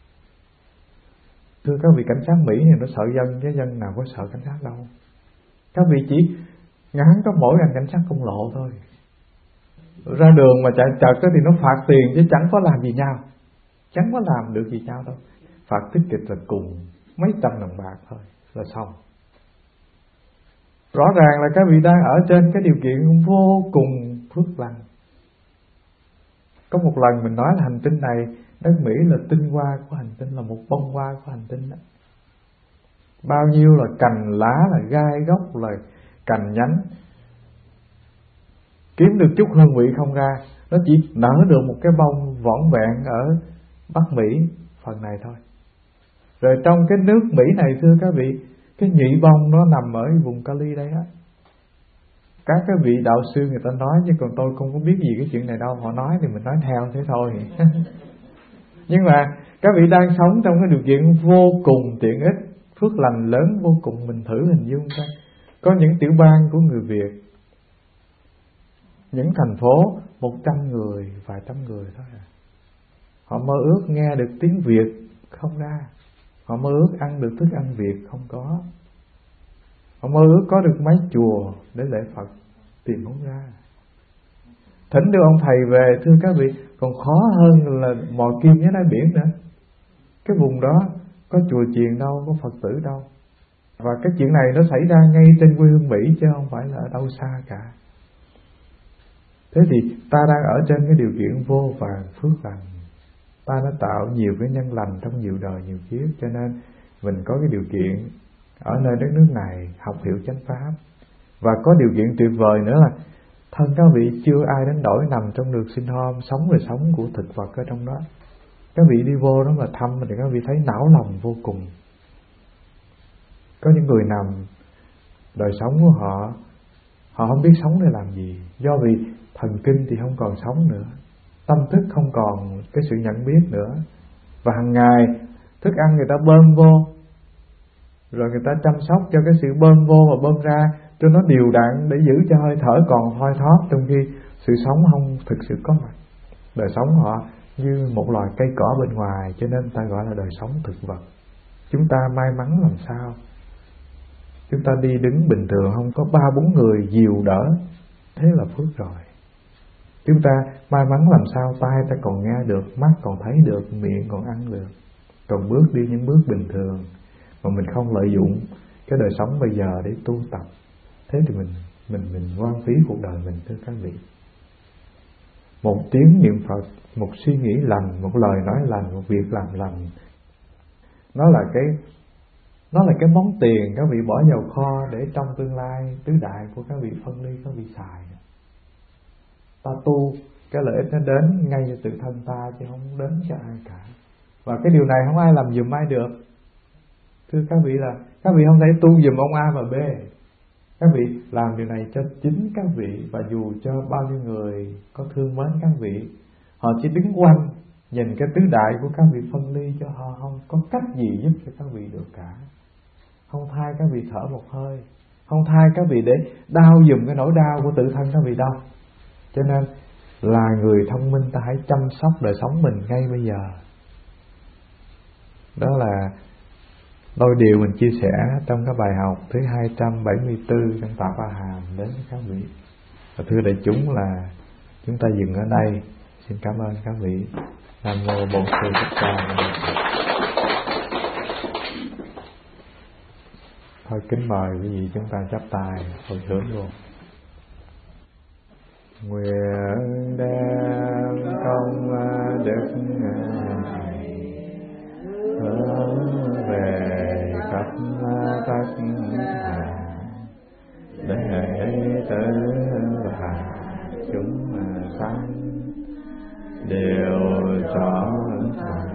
Thưa các vị, cảnh sát Mỹ thì nó sợ dân, chứ dân nào có sợ cảnh sát đâu. Các vị chỉ ngắn có mỗi anh cảnh sát công lộ thôi. Ra đường mà chạy chật thì nó phạt tiền chứ chẳng có làm gì nhau, chẳng có làm được gì nhau đâu. Phạt tiết kịch là cùng mấy trăm đồng bạc thôi là xong. Rõ ràng là các vị đang ở trên cái điều kiện vô cùng phước lành. Có một lần mình nói là hành tinh này, đất Mỹ là tinh hoa của hành tinh, là một bông hoa của hành tinh đó. Bao nhiêu là cành lá, là gai gốc, là cành nhánh, kiếm được chút hương vị không ra. Nó chỉ nở được một cái bông vỏn vẹn ở Bắc Mỹ phần này thôi. Rồi trong cái nước Mỹ này, thưa các vị, cái nhụy bông nó nằm ở vùng Cali đây á. Các cái vị đạo sư người ta nói, chứ còn tôi không có biết gì cái chuyện này đâu. Họ nói thì mình nói theo thế thôi. Nhưng mà các vị đang sống trong cái điều kiện vô cùng tiện ích, phước lành lớn vô cùng. Mình thử hình dung coi, có những tiểu bang của người Việt, những thành phố một trăm người, vài trăm người thôi à. Họ mơ ước nghe được tiếng Việt không ra. Họ mơ ước ăn được thức ăn Việt không có. Họ mơ ước có được mấy chùa để lễ Phật, tìm không ra. Thỉnh được ông thầy về, thưa các vị, còn khó hơn là mò kim với đáy biển nữa. Cái vùng đó có chùa chiền đâu, có Phật tử đâu. Và cái chuyện này nó xảy ra ngay trên quê hương Mỹ, chứ không phải là ở đâu xa cả. Thế thì ta đang ở trên cái điều kiện vô vàn phước lành. Ta đã tạo nhiều cái nhân lành trong nhiều đời nhiều kiếp, cho nên mình có cái điều kiện ở nơi đất nước này học hiểu chánh pháp. Và có điều kiện tuyệt vời nữa là thân các vị chưa ai đánh đổi nằm trong được sinh hôm, sống đời sống của thực vật ở trong đó. Các vị đi vô đó mà thăm thì các vị thấy não lòng vô cùng. Có những người nằm, đời sống của họ, họ không biết sống để làm gì. Do vì thần kinh thì không còn sống nữa, tâm thức không còn cái sự nhận biết nữa. Và hàng ngày thức ăn người ta bơm vô, rồi người ta chăm sóc cho cái sự bơm vô và bơm ra cho nó đều đặn để giữ cho hơi thở còn thoi thóp, trong khi sự sống không thực sự có mặt. Đời sống họ như một loài cây cỏ bên ngoài, cho nên ta gọi là đời sống thực vật. Chúng ta may mắn làm sao? Chúng ta đi đứng bình thường không có ba bốn người dìu đỡ, thế là phước rồi. Chúng ta may mắn làm sao tai ta còn nghe được, mắt còn thấy được, miệng còn ăn được, còn bước đi những bước bình thường, mà mình không lợi dụng cái đời sống bây giờ để tu tập. Thế thì mình mình mình hoang phí cuộc đời mình, thưa các vị. Một tiếng niệm Phật, một suy nghĩ lành, một lời nói lành, một việc làm lành, nó là cái nó là cái món tiền các vị bỏ vào kho để trong tương lai tứ đại của các vị phân ly, các vị xài. Ta tu, cái lợi ích nó đến ngay cho tự thân ta, chứ không đến cho ai cả. Và cái điều này không ai làm giùm ai được. Thưa các vị, là các vị không thể tu giùm ông A và B. Các vị làm điều này cho chính các vị, và dù cho bao nhiêu người có thương mến các vị, họ chỉ đứng quanh nhìn cái tứ đại của các vị phân ly, cho họ không có cách gì giúp cho các vị được cả. Không thay các vị thở một hơi, không thay các vị để đau giùm cái nỗi đau của tự thân các vị đâu. Cho nên là người thông minh ta hãy chăm sóc đời sống mình ngay bây giờ. Đó là đôi điều mình chia sẻ trong cái bài học thứ hai trăm bảy mươi tư trong Tạ Pa Hàm đến với các vị. Và thưa đại chúng là chúng ta dừng ở đây. Xin cảm ơn các vị. Nam mô Bổn Sư Thích Ca Mâu Ni Phật. Thôi kính mời quý vị chúng ta chắp tay hồi hướng luôn. Nguyện đem công đức này hướng về khắp tất cả đệ tử và chúng sanh đều trở thành